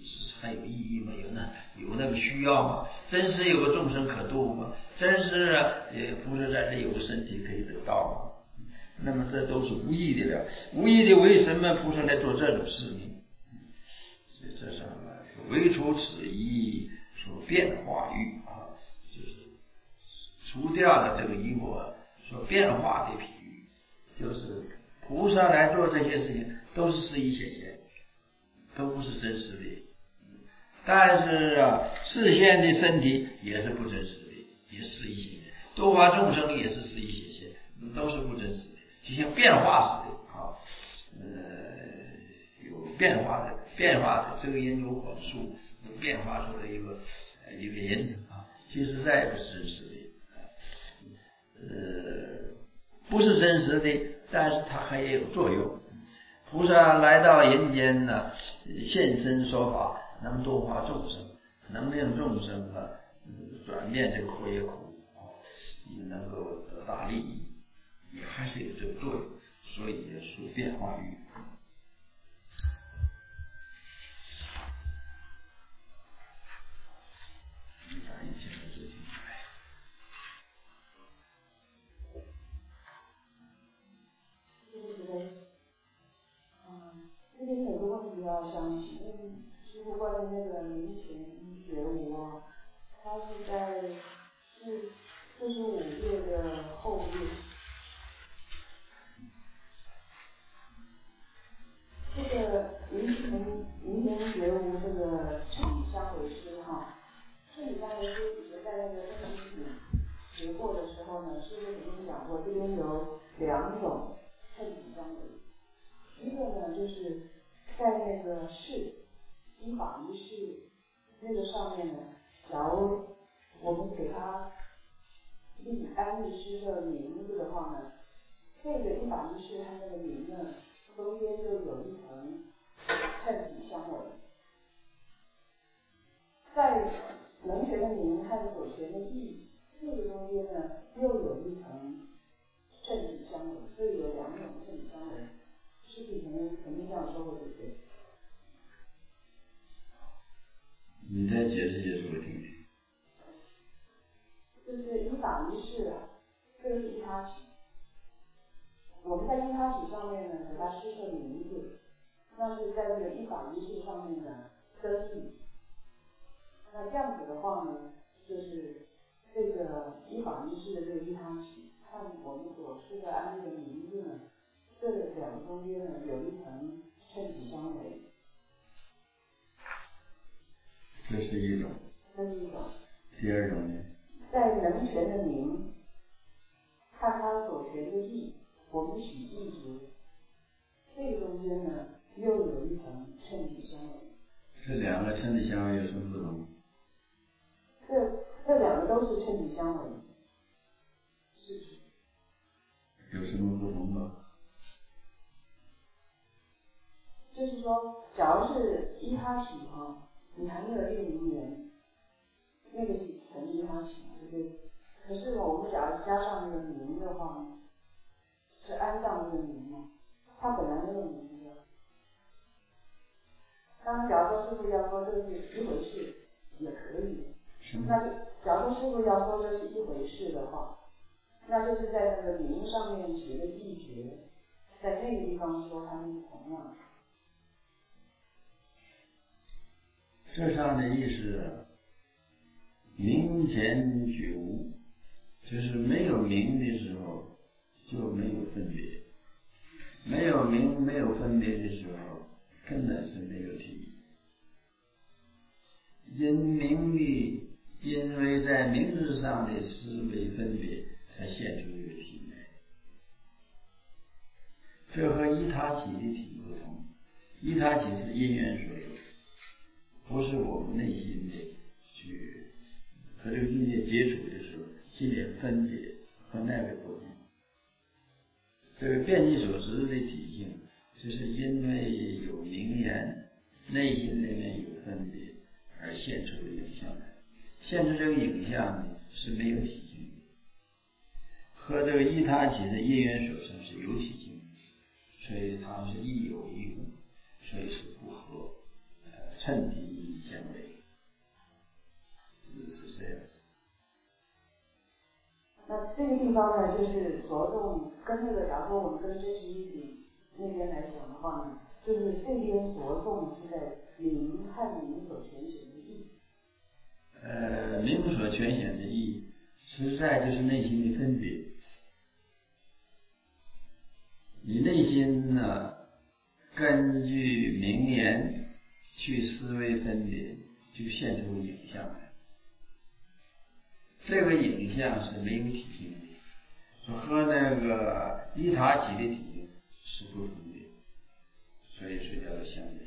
是还有意义吗？有那有那个需要吗？真实有个众生可度吗？真实呃菩萨在这有个身体可以得到吗？那么这都是无意的了。无意的，为什么菩萨来做这种事呢？所以这上来说，唯除此疑，说变化欲啊，就是除掉了这个疑惑，说变化的譬喻，就是菩萨来做这些事情都是事意显现，都不是真实的。但是啊，视现的身体也是不真实的，也是事意显现。度化众生也是事意显现，都是不真实的，就像变化似的啊，呃，有变化的，变化的这个人有火数，变化出来一个一个人啊，其实在不是真实的，呃，不是真实的，但是它还也有作用。菩萨来到人间呢，现身说法，能度化众生，能令众生啊转变这个苦业苦，也能够得大利益，也还是有这个作用，所以也是变化欲。把以前的事情这边有个问题要想请问师父关于那个明前觉悟啊，它是在四四十五页的后页。这个明前明前觉悟这个称理相为师哈，称理相为师以前在那个正经品学过的时候呢，师父曾经讲过，这边有两种称理相为。一个呢，就是在那个事依法依事那个上面呢，假如我们给他立安立师的名字的话呢，这个依法依事和那个名呢，中间就有一层称体相违。在能学的名和所学的义这个中间呢，又有一层称体相违，所以有两种称体相违。是以前曾经这样说过，对不对？ 你再解释解释我听听。 就是依法依事啊，这个是依他起。我们在依他起上面呢，给他施设名字，那是在这个依法依事上面呢增益。那这样子的话呢，就是这个依法依事的这个依他起，看我们所施的安立的名字呢，这两个中间呢有一层称体相违。 这是一种。 这是一种。 第二种呢？ 在能权的名，看他所权的义，我们取义值，这个中间呢又有一层称体相违。 这两个称体相违有什么不同？ 这这两个都是称体相违，是不是？ 有什么不同吗？ 就是说，假如是依他起哈，你还没有立名言，那个是成依他起，对不对？可是我们假如加上那个名的话，是安上那个名嘛，他本来没有名字。当然，假如说师父要说这是一回事，也可以。那就假如说师父要说这是一回事的话，那就是在那个名上面学的义诀，在那个地方说他们是同样的。 这上的意思，明前觉无，就是没有明的时候就没有分别，没有明没有分别的时候根本是没有体。因明的，因为在名字上的思维分别才现出这个体来，这和依他起的体不同。依他起是因缘所有，不是我们内心的去和这个境界接触的时候心里分别，和那个不同。这个遍计所知的体性，就是因为有名言，内心里面有分别而现出的影像来。现出这个影像呢是没有体性的，和这个依他起的因缘所生是有体性的，所以它们是亦有亦无，所以是不合，呃， 称体相违，是是这样。 那这个地方呢，就是着重跟那个，假如说我们跟真实一体那边来讲的话呢，就是这边着重是在名和名所全显的义。 呃，名所全显的义，实在就是内心的分别。你内心呢，根据名言去思维分别，就现出影像来。这个影像是没有体性的，和那个一他起的体是不同的，所以说叫做相违。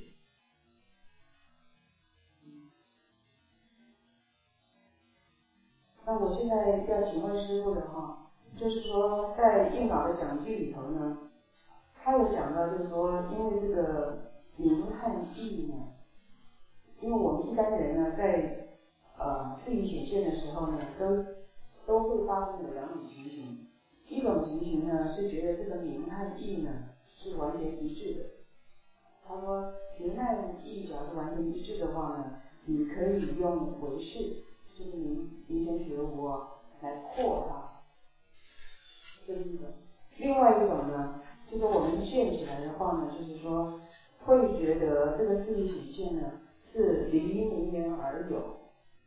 那我现在要请问师父的哈，就是说在印老的讲记里头呢，他有讲到，就是说因为这个名和义呢，因为我们一般人呢在呃自己显现的时候呢，都都会发生有两种情形。一种情形呢是觉得这个名和义呢是完全一致的。他说名和义假如是完全一致的话呢，你可以用唯识，就是名名前觉无来扩它，这是一种。另外一种呢，就是我们现起来的话呢，就是说会觉得这个四义显现呢是离名言而有。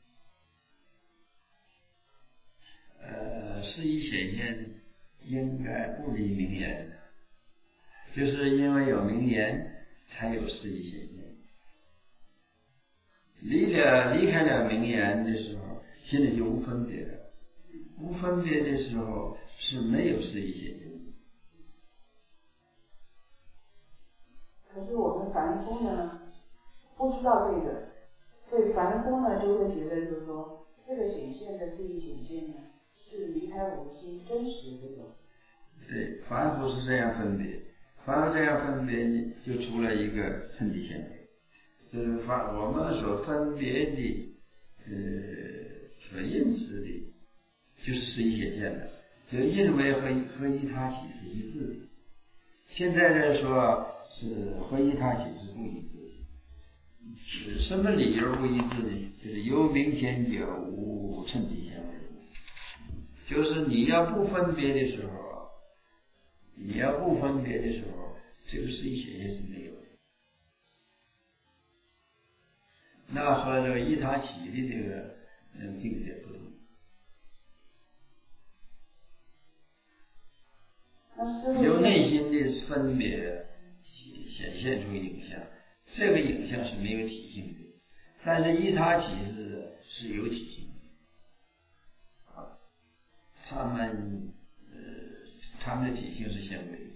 呃，四义显现应该不离名言，就是因为有名言才有四义显现。离了离开了名言的时候，心里就无分别了。无分别的时候是没有四义显现。 可是我们凡夫呢，不知道这个，所以凡夫呢就会觉得，就是说这个显现的四义显现呢，是离开我的心真实的这种。 对，凡夫是这样分别，凡夫这样分别，就出了一个称体相违，就是凡我们所分别的，呃，所认识的，就是四义显现的，就认为和和一他起是一致的。现在呢说是和一他起是不一致的，什么理由不一致呢？就是有明显觉无称体相违，就是你要不分别的时候。你要不分别的时候，这个四义显现是没有的。那和这个一他起的这个嗯境界不同。由内心的分别显现出影像，这个影像是没有体性的，但是一他起是是有体性的。啊，他们呃。他们的体性是相违的。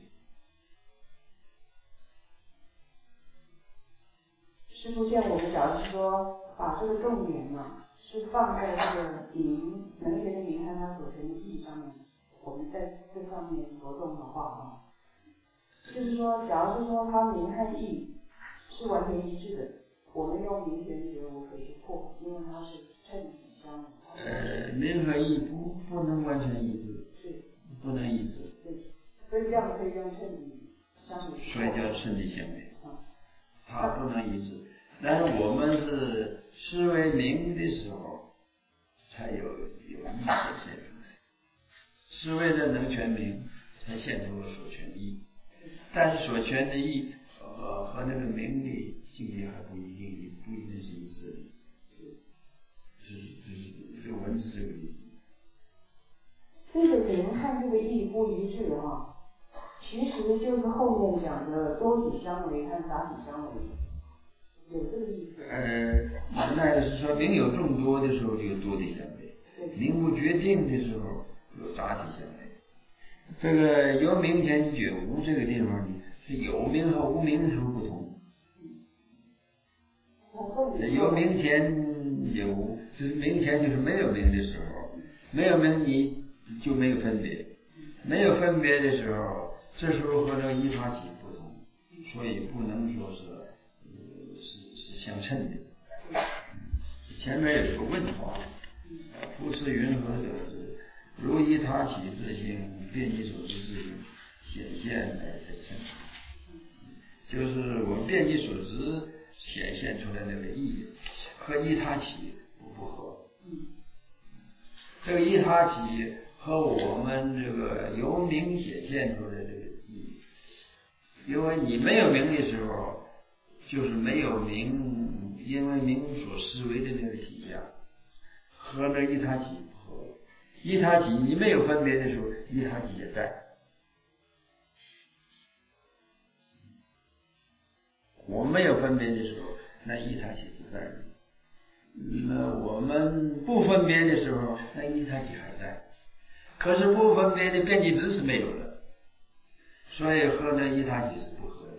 师父，现在我们假如是说把这个重点嘛，是放在这个名能源的名和它所存的义上面，我们在这上面着重的话啊，就是说，假如是说它名和义是完全一致的，我们用名前觉无可以去破，因为它是称体相违。 呃，名和义不不能完全一致。 对。 不能一致。 对。所以这样可以用称体相违。 所以叫称体相违。它不能一致。但是我们是思维名的时候，才有有义显现出来。思维的能全名，才现出了所全义。但是所全的义和和那个名的境界还不一定，不一定是一致的。就是就是这个文字这个意思。 这个名和这个义不一致哈，其实就是后面讲的多体相违和杂体相违，有这个意思。 呃，那是说名有众多的时候就有多体相违，名不决定的时候有杂体相违。这个由名前觉无这个地方呢，是有名和无名的时候不同。有名前觉无，就是名前就是没有名的时候，没有名你就没有分别，没有分别的时候，这时候和这个一他起不同，所以不能说是呃是是相称的。前面有一个问话，夫是云何得知？如一他起自性，遍一所知自性，显现而非称。就是我们遍一所知显现出来那个意和一他起不不合。这个一他起和我们这个由名显现出来的这个意，因为你没有名的时候，就是没有名，因为名所思维的那个体相，和那一他起不合。一他起你没有分别的时候，一他起也在。我们没有分别的时候，那一他起是在的。那我们不分别的时候，那一他起还在。可是不分别的遍计执是没有了，所以和那一他起是不合的。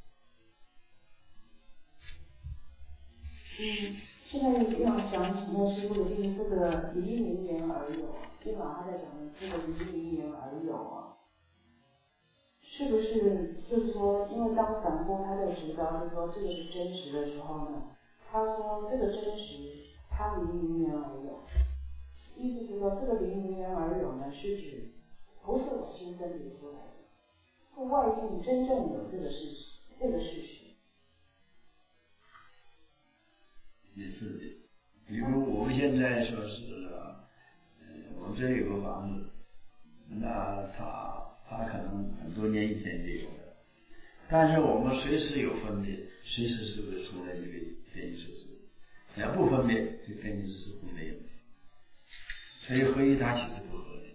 嗯，现在又要想请问师父的就是这个离名言而有，今晚他在讲的这个离名言而有啊，是不是就是说，因为当凡夫他在知道就是说这个是真实的时候呢，他说这个真实他离名言而有，意思是说这个离名言而有呢，是指不是我心分别出来的，是外境真正有这个事实，这个事实。 也是的，比如我们现在说是啊，呃，我们这有个房子，那他他可能很多年以前就有了，但是我们随时有分别，随时是会出来一个变异数字，要不分别，这变异数是不没有的，所以合一它其实不合的。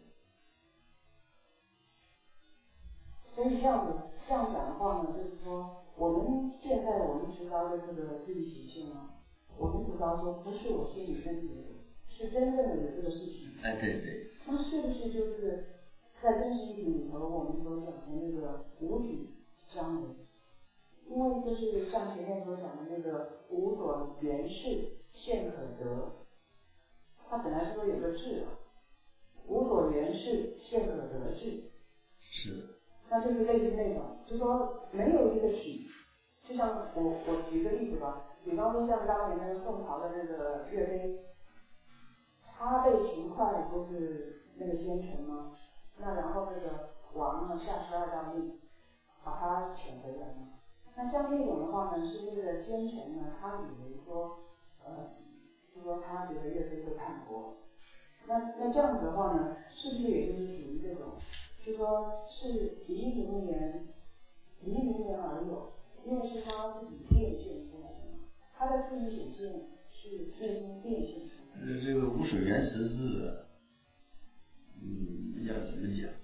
所以这样子这样讲的话呢，就是说我们现在我们知道的这个自己显现啊。我们知道说不是我心里分别的，是真正的有这个事情。 哎，对对。 那是不是就是在真实一品里头我们所讲的那个无体相为？因为就是像前面所讲的那个无所缘事现可得，它本来是说有个智啊，无所缘事现可得智。 是。 那就是类似那种，就说没有一个体，就像我我举个例子吧。比方说像当年那个宋朝的那个岳飞，他被秦桧不是那个奸臣吗？那然后那个王呢下十二道命，把他遣回来嘛。那像那种的话呢，是那个奸臣呢，他以为说，呃，就说他觉得岳飞会叛国。那那这样子的话呢，是不是也就是属于这种，就说是离名言，离名言而有，因为是他自己变现出来的。他的自己显现是内心变现出来的。 呃，这个无水原实质，嗯，要怎么讲？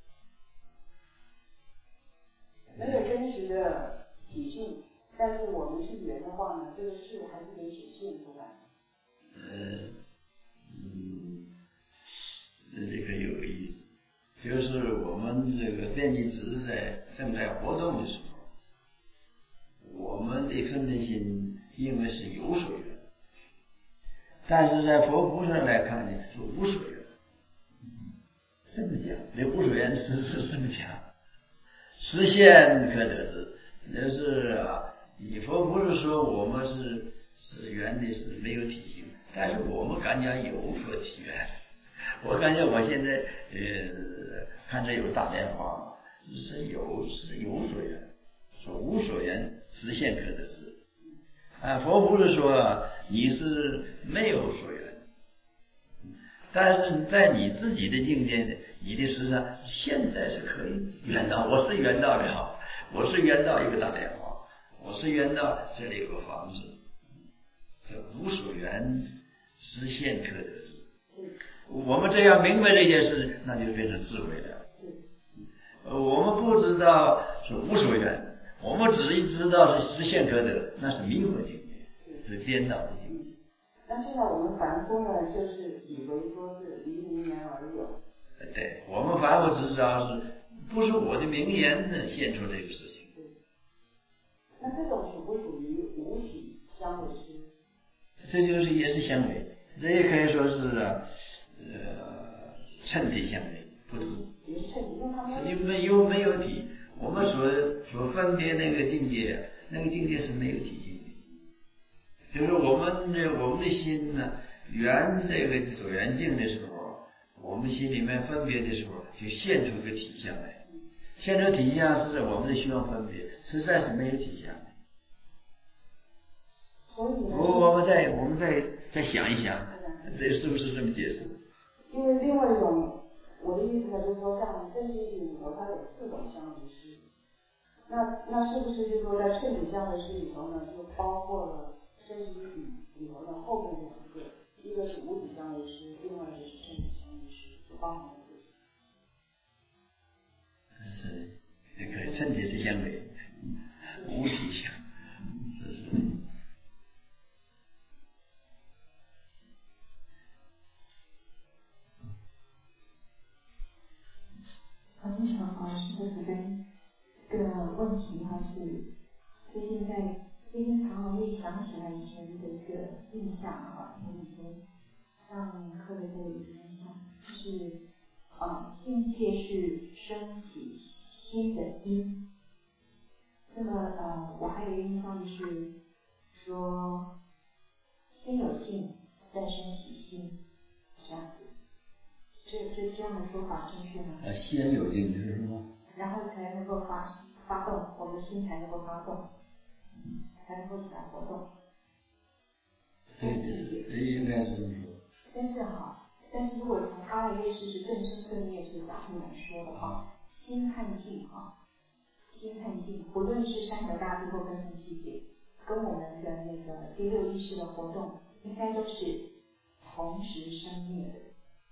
没有真实的体性，但是我们去圆的话呢，这个事还是得显现出来。 呃，嗯，这这个有意思，就是我们这个变异值在正在活动的时候，我们的分别心因为是有所缘，但是在佛菩萨来看呢是无所缘。这么讲，这无所缘是是这么讲，实现可得知，那是啊，你佛不是说我们是是缘的是没有体性，但是我们感觉有所体缘。我感觉我现在呃看这有大莲花，是有是有所缘，说无所缘实现可得知。啊，佛不是说你是没有所缘，但是在你自己的境界呢，你的实际上现在是可以缘到，我是缘到了，我是缘到一个大莲花，我是缘到这里有个房子，这无所缘实现可得知。我们这样明白这件事，那就变成智慧了。呃，我们不知道是无所缘，我们只知道是实现可得，那是迷惑境界，是颠倒的境界。 那现在我们凡夫呢，就是以为说是离名言而有。 对，我们凡夫只知道是不是我的名言呢现出这个事情。 那这种属不属于无体相为师？ 这就是也是相违，这也可以说是呃称体相违，不同。 也是称体，因为他们是因为有没有体，我们所所分别那个境界，那个境界是没有体性的。就是我们的我们的心呢，缘这个所缘境的时候，我们心里面分别的时候，就现出一个体相来。现出体相是在我们的虚妄分别，实在是没有体相的。 所以呢， 我我们再我们再再想一想，这是不是这么解释？ 因为另外一种，我的意思呢，就是说，像正气一体里头，它有四种相为师，那那是不是就是说，在称体相为师里头呢，就包括了正气一体里头的后面两个，一个是无体相为师，另外一个是正体相为师，就包含了这个。 是，也可以，称体是相为，无体相，这是。 我经常好像是不是跟这个问题呢？是最近在最近常容易想起来以前的一个印象啊，我以前上课的时候有一个印象，就是啊，境界是升起心的因。那么呃，我还有一个印象就是说，心有境，再升起心，这样子。这这这样的说法正确吗？ 啊，先有境就是说， 然后才能够发发动，我们的心才能够发动，才能够起来活动。 对，这应该是这么说。 但是哈，但是如果从阿赖耶识是顿生顿灭这个角度来说的话，心和境哈，心和境，不论是山河大地或根尘气界，跟我们的那个第六意识的活动，应该都是同时生灭的。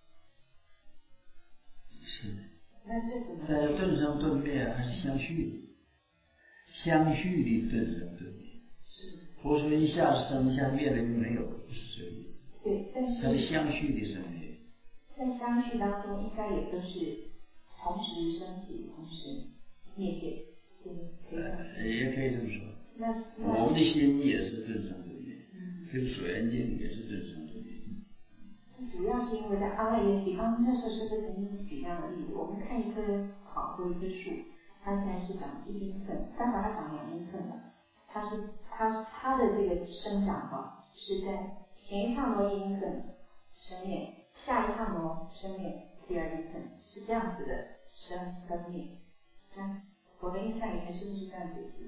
是。 那这怎么？ 但是顿生顿灭还是相续的，相续的顿生顿灭。 是。 不是说一下子生一下灭了就没有，不是这个意思。 对，但是。 它是相续的生灭。 在相续当中，应该也都是同时升起，同时灭谢，是可以这么说。 呃，也可以这么说。 那我们的心也是顿生顿灭， 嗯， 这个所缘境也是顿生顿灭。 这主要是因为在阿赖耶，比方那时候师父曾经举这样的例子，我们看一棵草或一棵树，它现在是长一英寸，待会儿它长两英寸了，它是它它的这个生长哈，是在前一刹那一英寸生灭，下一刹那生灭第二英寸，是这样子的生跟灭。这样，我的印象以前是不是这样解释的？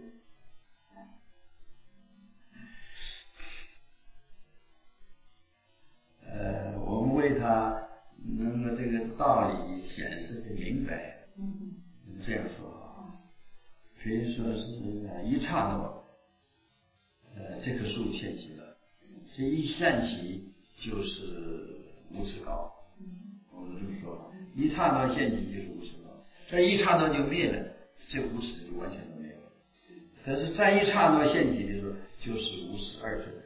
呃，我们为他能够这个道理显示的明白， 嗯嗯，这样说啊，可以说是一刹那，呃，这棵树现起了，这一现起就是无始高，我们这么说法，一刹那现起就是无始高，这一刹那就灭了，这无始就完全都没有了。但是在一刹那现起的时候，就是无始二分。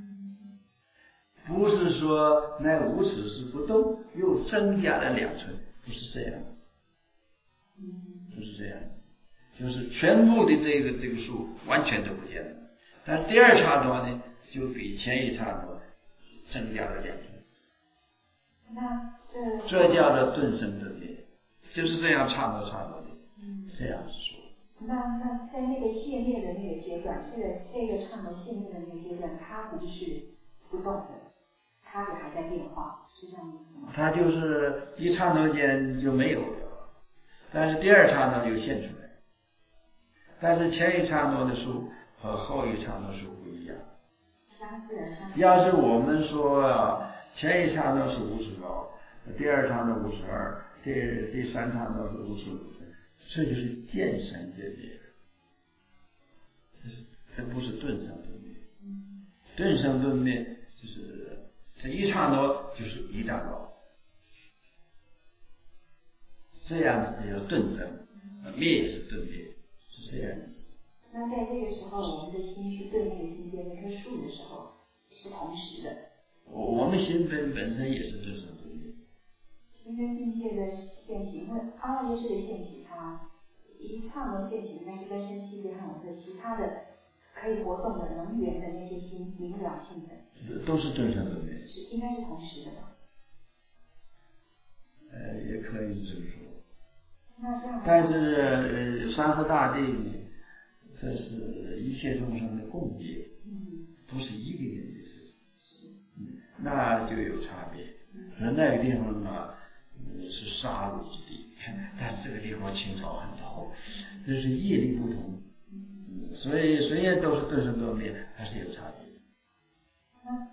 不是说那无始是不动，又增加了两寸，不是这样的，不是这样的，就是全部的这个这个数完全都不见了。但是第二刹那呢，就比前一刹那增加了两寸。 那这这叫做顿生顿灭，就是这样刹那刹那的， 嗯， 这样子说。 那那在那个谢灭的那个阶段，这个这个刹那谢灭的那个阶段，它不是不动的。它也还在变化，是这样意思吗？ 它就是一刹那间就没有了，但是第二刹那就现出来。但是前一刹那的数和后一刹那数不一样。 相似而相。 要是我们说啊，前一刹那是无始高，第二刹那无始二，第第三刹那是无始五，这就是渐生渐灭。这是这不是顿生顿灭， 嗯， 顿生顿灭就是。这一刹那就是一丈高，这样子叫顿生，灭也是顿灭，是这样子。 那在这个时候，我们的心去对那个境界那棵树的时候，是同时的。 我们心本本身也是顿生顿灭。 心跟境界的现起，因为阿赖耶识的现起，它一刹那现起，应该是根生气界和我们的其他的可以活动的能源的那些心明了性的， 都是顿生顿灭， 是应该是同时的吧？ 呃，也可以这么说。 那这样， 但是呃，山河大地呢，这是一切众生的共业， 嗯， 不是一个人的事情， 嗯， 那就有差别。而那个地方啊，呃、是杀戮之地，但是这个地方情操很高，这是业力不同。所以虽然都是顿生顿灭，还是有差别。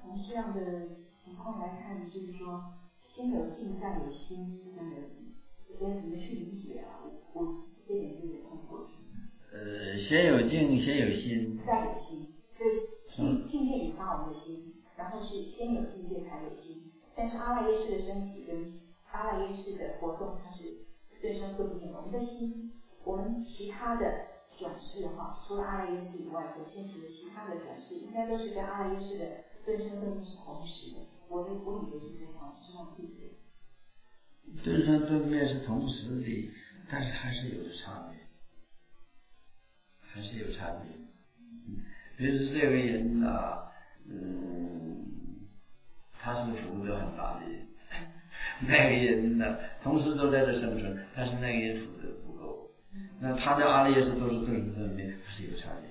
从这样的情况来看，就是说先有境再有心，这样的该怎么去理解啊？我我这点有点困惑。 呃，先有境，先有心， 再有心，就是境境界引发我们的心，然后是先有境界才有心。但是阿赖耶识的升起跟阿赖耶识的活动，它是对生对灭。我们的心，我们其他的转世哈，除了阿赖耶识以外，所现起的其他的转世，应该都是跟阿赖耶识的对生对灭是同时的。我的我以为是这样，是这样对不对？ 对生对灭是同时的，但是还是有着差别，还是有差别。嗯，比如说这个人啊，嗯，他是福德很大的人，那个人呢，同时都在这生存，但是那个人福德不够，那他的阿赖耶识都是对生对灭，还是有差别，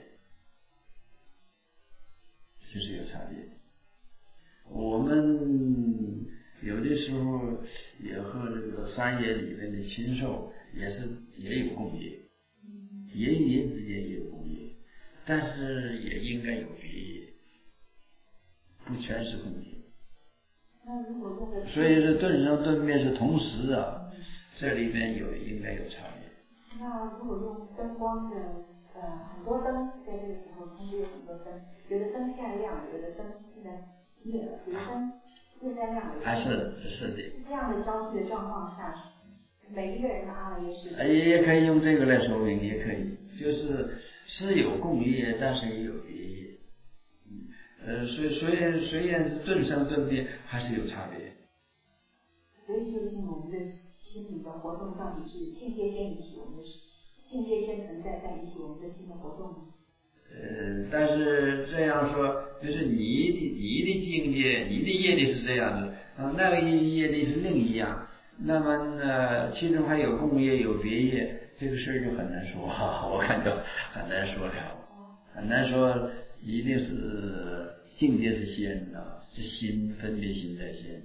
就是有差别。我们有的时候也和这个山野里面的禽兽也是也有共业，人与人之间也有共业，但是也应该有别业，不全是共业。所以是顿生顿灭是同时啊，这里面有应该有差别。 那如果用灯光的呃很多灯在这个时候，同时有很多灯，有的灯现在亮了，有的灯现在灭了，有的灯又在亮了， 还是是的。 是这样的交替的状况下，每一个人的阿赖耶识。 也可以用这个来说明，也可以，就是是有共业，但是也有别业。呃，虽虽虽然是顿生顿灭，还是有差别。 所以究竟我们的心理的活动到底是境界先引起我们的境界先存在，再引起我们的心的活动吗？ 呃，但是这样说，就是你的你的境界，你的业力是这样的，啊，那个业力是另一样。那么呢，其中还有共业，有别业，这个事儿就很难说哈，我看就很难说了，很难说，一定是境界是先的，是心分别心在先，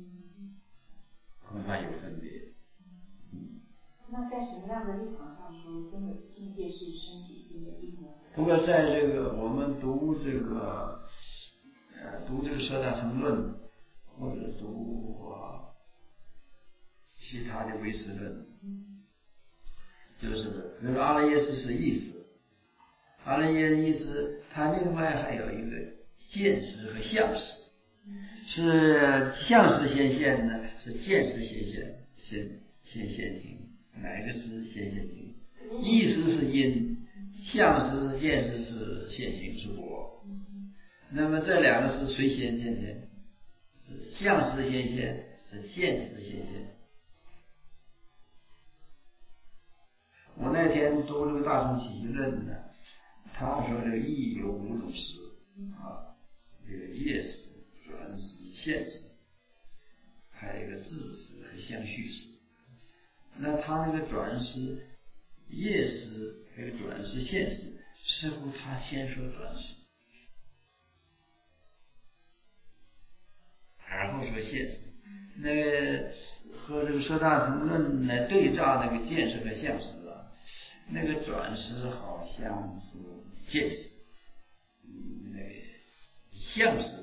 恐怕有分别。嗯。 那在什么样的立场上说，先有境界是升起心的意呢？ 不过在这个我们读这个呃读这个舍大乘论，或者读啊其他的唯识论，就是比如阿赖耶识是意识，阿赖耶意识它另外还有一个见识和相识，是相识先现呢，是见识先现先先现行，哪一个是先现行？意识是因，相识是见识是现行是果。那么这两个是谁先现现？是相识先现，是见识先现。我那天读这个大乘起信论呢，他说这个义有五种识啊，这个业识、转识、现识，还有一个自识和相续识。那他那个转识、业识还有转识、现识，似乎他先说转识，然后说现识。那个和这个说大乘论来对照那个见识和相识啊，那个转识好像是见识，嗯，那个相识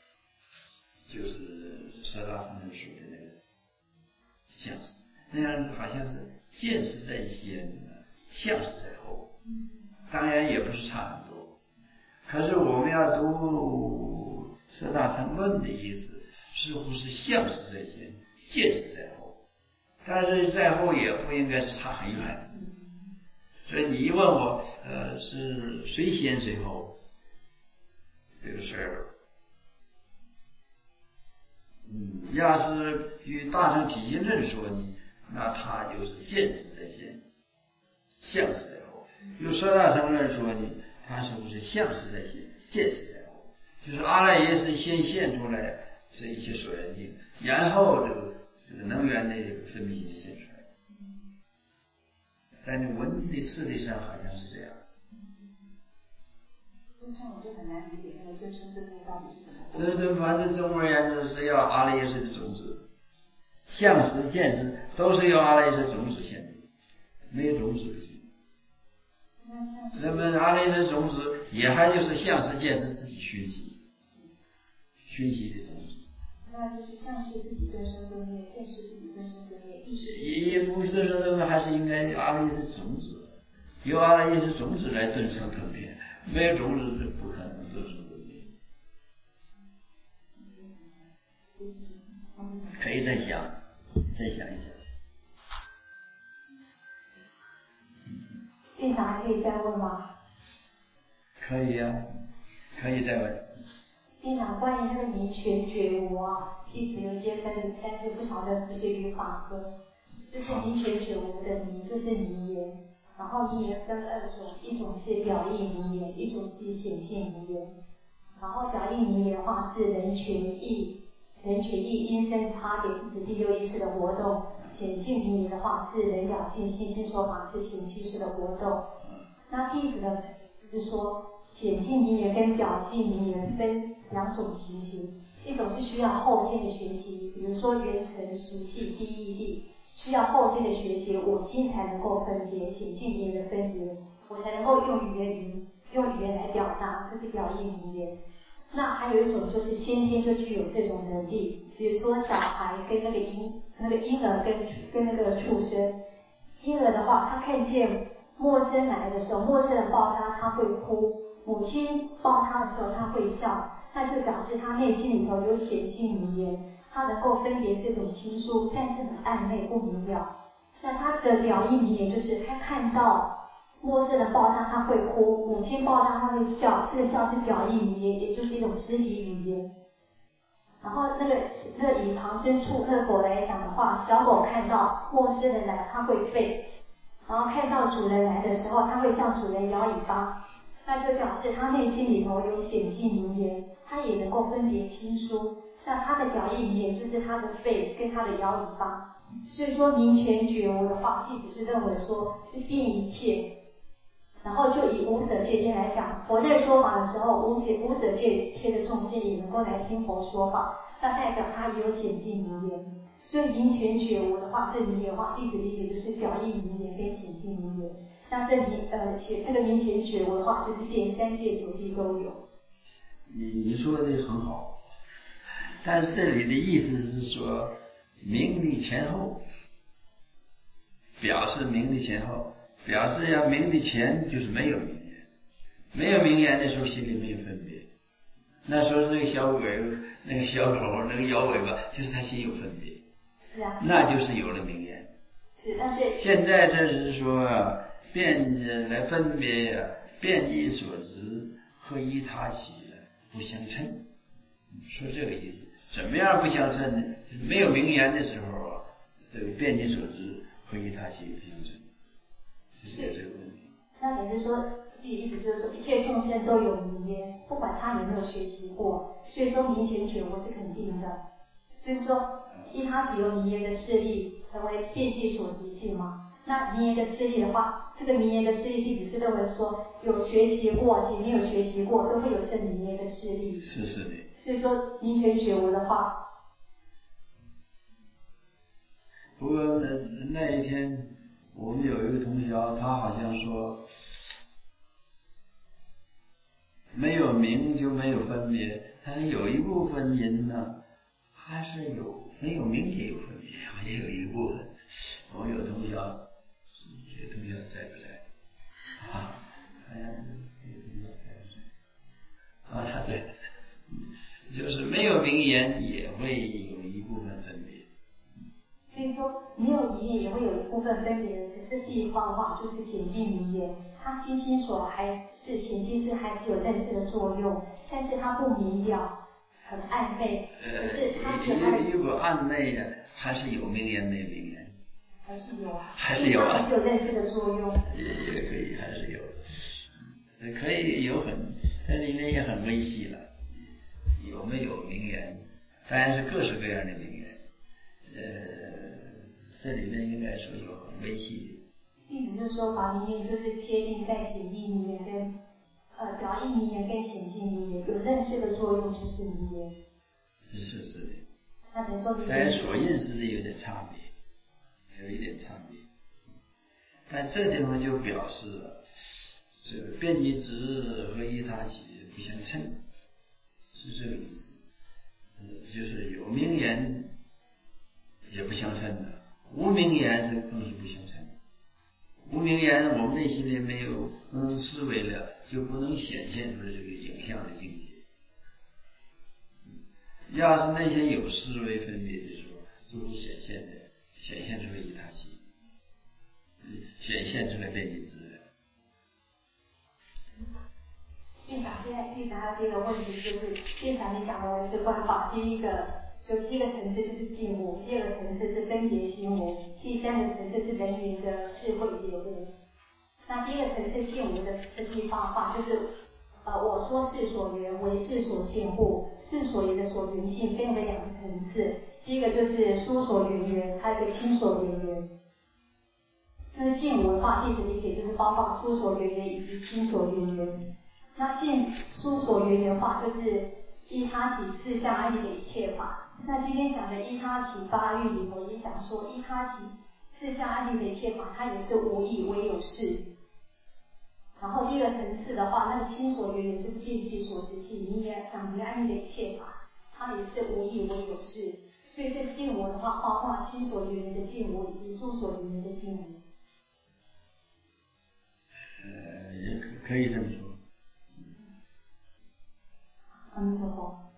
就是说大乘论说的那个相识，那样好像是见识在先，相识在后，当然也不是差很多。可是我们要读说大乘论的意思，似乎是相识在先，见识在后，但是在后也不应该是差很远。所以你一问我，呃，是谁先谁后这个事儿，嗯，要是与大乘起信论说呢，那他就是见识在先，相识在后；与说大乘论说呢，他是不是相识在先，见识在后？就是阿赖耶识先现出来这一些所缘境，然后这个这个能源的分别心现出来。在你文的次第上好像是这样。 这样我就很难理解那个对生对灭到底是怎么。 对对，反正总而言之是要阿赖耶识的种子，相识、见识都是由阿赖耶识种子现的，没有种子不行。那么阿赖耶识种子也还就是相识、见识自己熏习， 熏习的种子。 那就是像是自己根生根灭，正是自己根生根灭，意识。 也不是说那个，还是应该阿赖耶识种子，由阿赖耶识种子来顿生吞灭，没有种子是不可能顿生吞灭。可以再想，再想一想。 院长还可以再问吗？ 可以啊，可以再问。 院长，关于那个明权觉悟啊，弟子有一些分离，但是不晓得是不是一个法科。就是明权觉悟的明，就是名言，然后名言分二种，一种是表意名言，一种是显性名言。然后表意名言的话是人权意，人权意因生差别是指第六意识的活动。显性名言的话是人了性心性说法是显性式的活动。那弟子的就是说，显性名言跟表性名言分两种情形，一种是需要后天的学习，比如说元辰时系第一地，需要后天的学习，我心才能够分别显性名言的分别，我才能够用语言语用语言来表达，这是表意名言。那还有一种就是先天就具有这种能力，比如说小孩跟那个婴那个婴儿跟跟那个畜生，婴儿的话，他看见陌生来的时候，陌生人抱他，他会哭；母亲抱他的时候，他会笑，那就表示他内心里头有显性名言，他能够分别这种亲疏，但是很暧昧不明了。那他的表意名言就是他看到陌生人抱他，他会哭；母亲抱他，他会笑。这个笑是表意名言，也就是一种肢体语言。然后那个那个以旁生处那个狗来讲的话，小狗看到陌生人来，它会吠；然后看到主人来的时候，它会向主人摇尾巴。那就表示它内心里头有显性名言，它也能够分别亲疏。那它的表意名言就是它的吠跟它的摇尾巴。所以说明权觉悟的话，弟子是认为说是遍一切。然后就以无色界天来讲，佛在说法的时候，无色无色界天的众生也能够来听佛说法，那代表他也有显性名言。所以明权觉悟的话，这名言的话，弟子理解就是表意名言跟显性名言。那这明呃显这个明权觉悟的话，就是遍三界九地都有。 你你说的很好，但是这里的意思是说，明的前后，表示明的前后。表示要明的前就是没有名言，没有名言的时候心里没有分别，那时候那个小鬼那个小狗那个摇尾巴就是他心有分别， 是啊， 那就是有了名言。 是，但是现在这是说辨来分别遍计所知和依他起不相称，说这个意思。怎么样不相称呢？就是没有名言的时候啊，这个遍计所知和依他起不相称。是这个问题。 那等于说，意思就是说，一切众生都有名言，不管他有没有学习过，所以说明显觉悟是肯定的。就是说，依他只有名言的势力，成为遍计所知性嘛。那名言的势力的话，这个名言的势力，弟子是认为说，有学习过且没有学习过，都会有这名言的势力。 是是的。 所以说，明显觉悟的话， 不过那那一天。我们有一个同学，他好像说没有名就没有分别，他说有一部分人呢还是有，没有名也有分别，也有一部分。我有同学，这个同学在不在？啊，好像这个同学在不在？啊，他在，就是没有名言也会有一部分分别。 所以说，没有名言也会有一部分分别的，可是地方的话就是显性名言，它心心所还是显性是还是有认识的作用，但是它不明了，很暧昧。可是它是它的。 如果暧昧呀，还是有名言没名言？ 还是有啊。 还是有啊。 还是有认识的作用。 也也可以，还是有，可以有很，这里面也很微细了。有没有名言？当然是各式各样的名言。呃，这里面应该说有很微细的。 意思就是说，把名言就是切定在显意名言跟呃表意名言跟显性名言，有认识的作用就是名言。 是是的。 那等于说， 但所认识的有点差别，有一点差别。但这地方就表示了，这个遍计值和依他起不相称，是这个意思。 呃，就是有名言也不相称的，无名言是更是不相称的。无名言我们内心里没有嗯思维了，就不能显现出来这个影像的境界。要是那些有思维分别的时候，就会显现的，显现出来一他气，显现出来变境智。 院长，现在院长他第一个问题就是，院长你讲的唯识观法，第一个就第一个层次就是静无，第二个层次是分别心无，第三个层次是人云的智慧流无。那第一个层次静无的实际方法就是。呃，我说事所缘为事所见护，事所缘的所缘境分为两个层次，第一个就是疏所缘缘，还有一个亲所缘缘。那静无的话，弟子理解就是包括疏所缘缘以及亲所缘缘。那静疏所缘缘话，就是依他起自相安立的一切法。那今天讲的依他起发育里头也讲说，依他起自相安立的一切法，它也是无义唯有事。然后第二个层次的话，那个亲所缘缘就是变气所执气，你也想明安立的一切法，它也是无义唯有事。所以这静无的话，包括亲所缘缘的静无以及疏所缘缘的静无。 呃，也可可以这么说。 阿弥陀佛。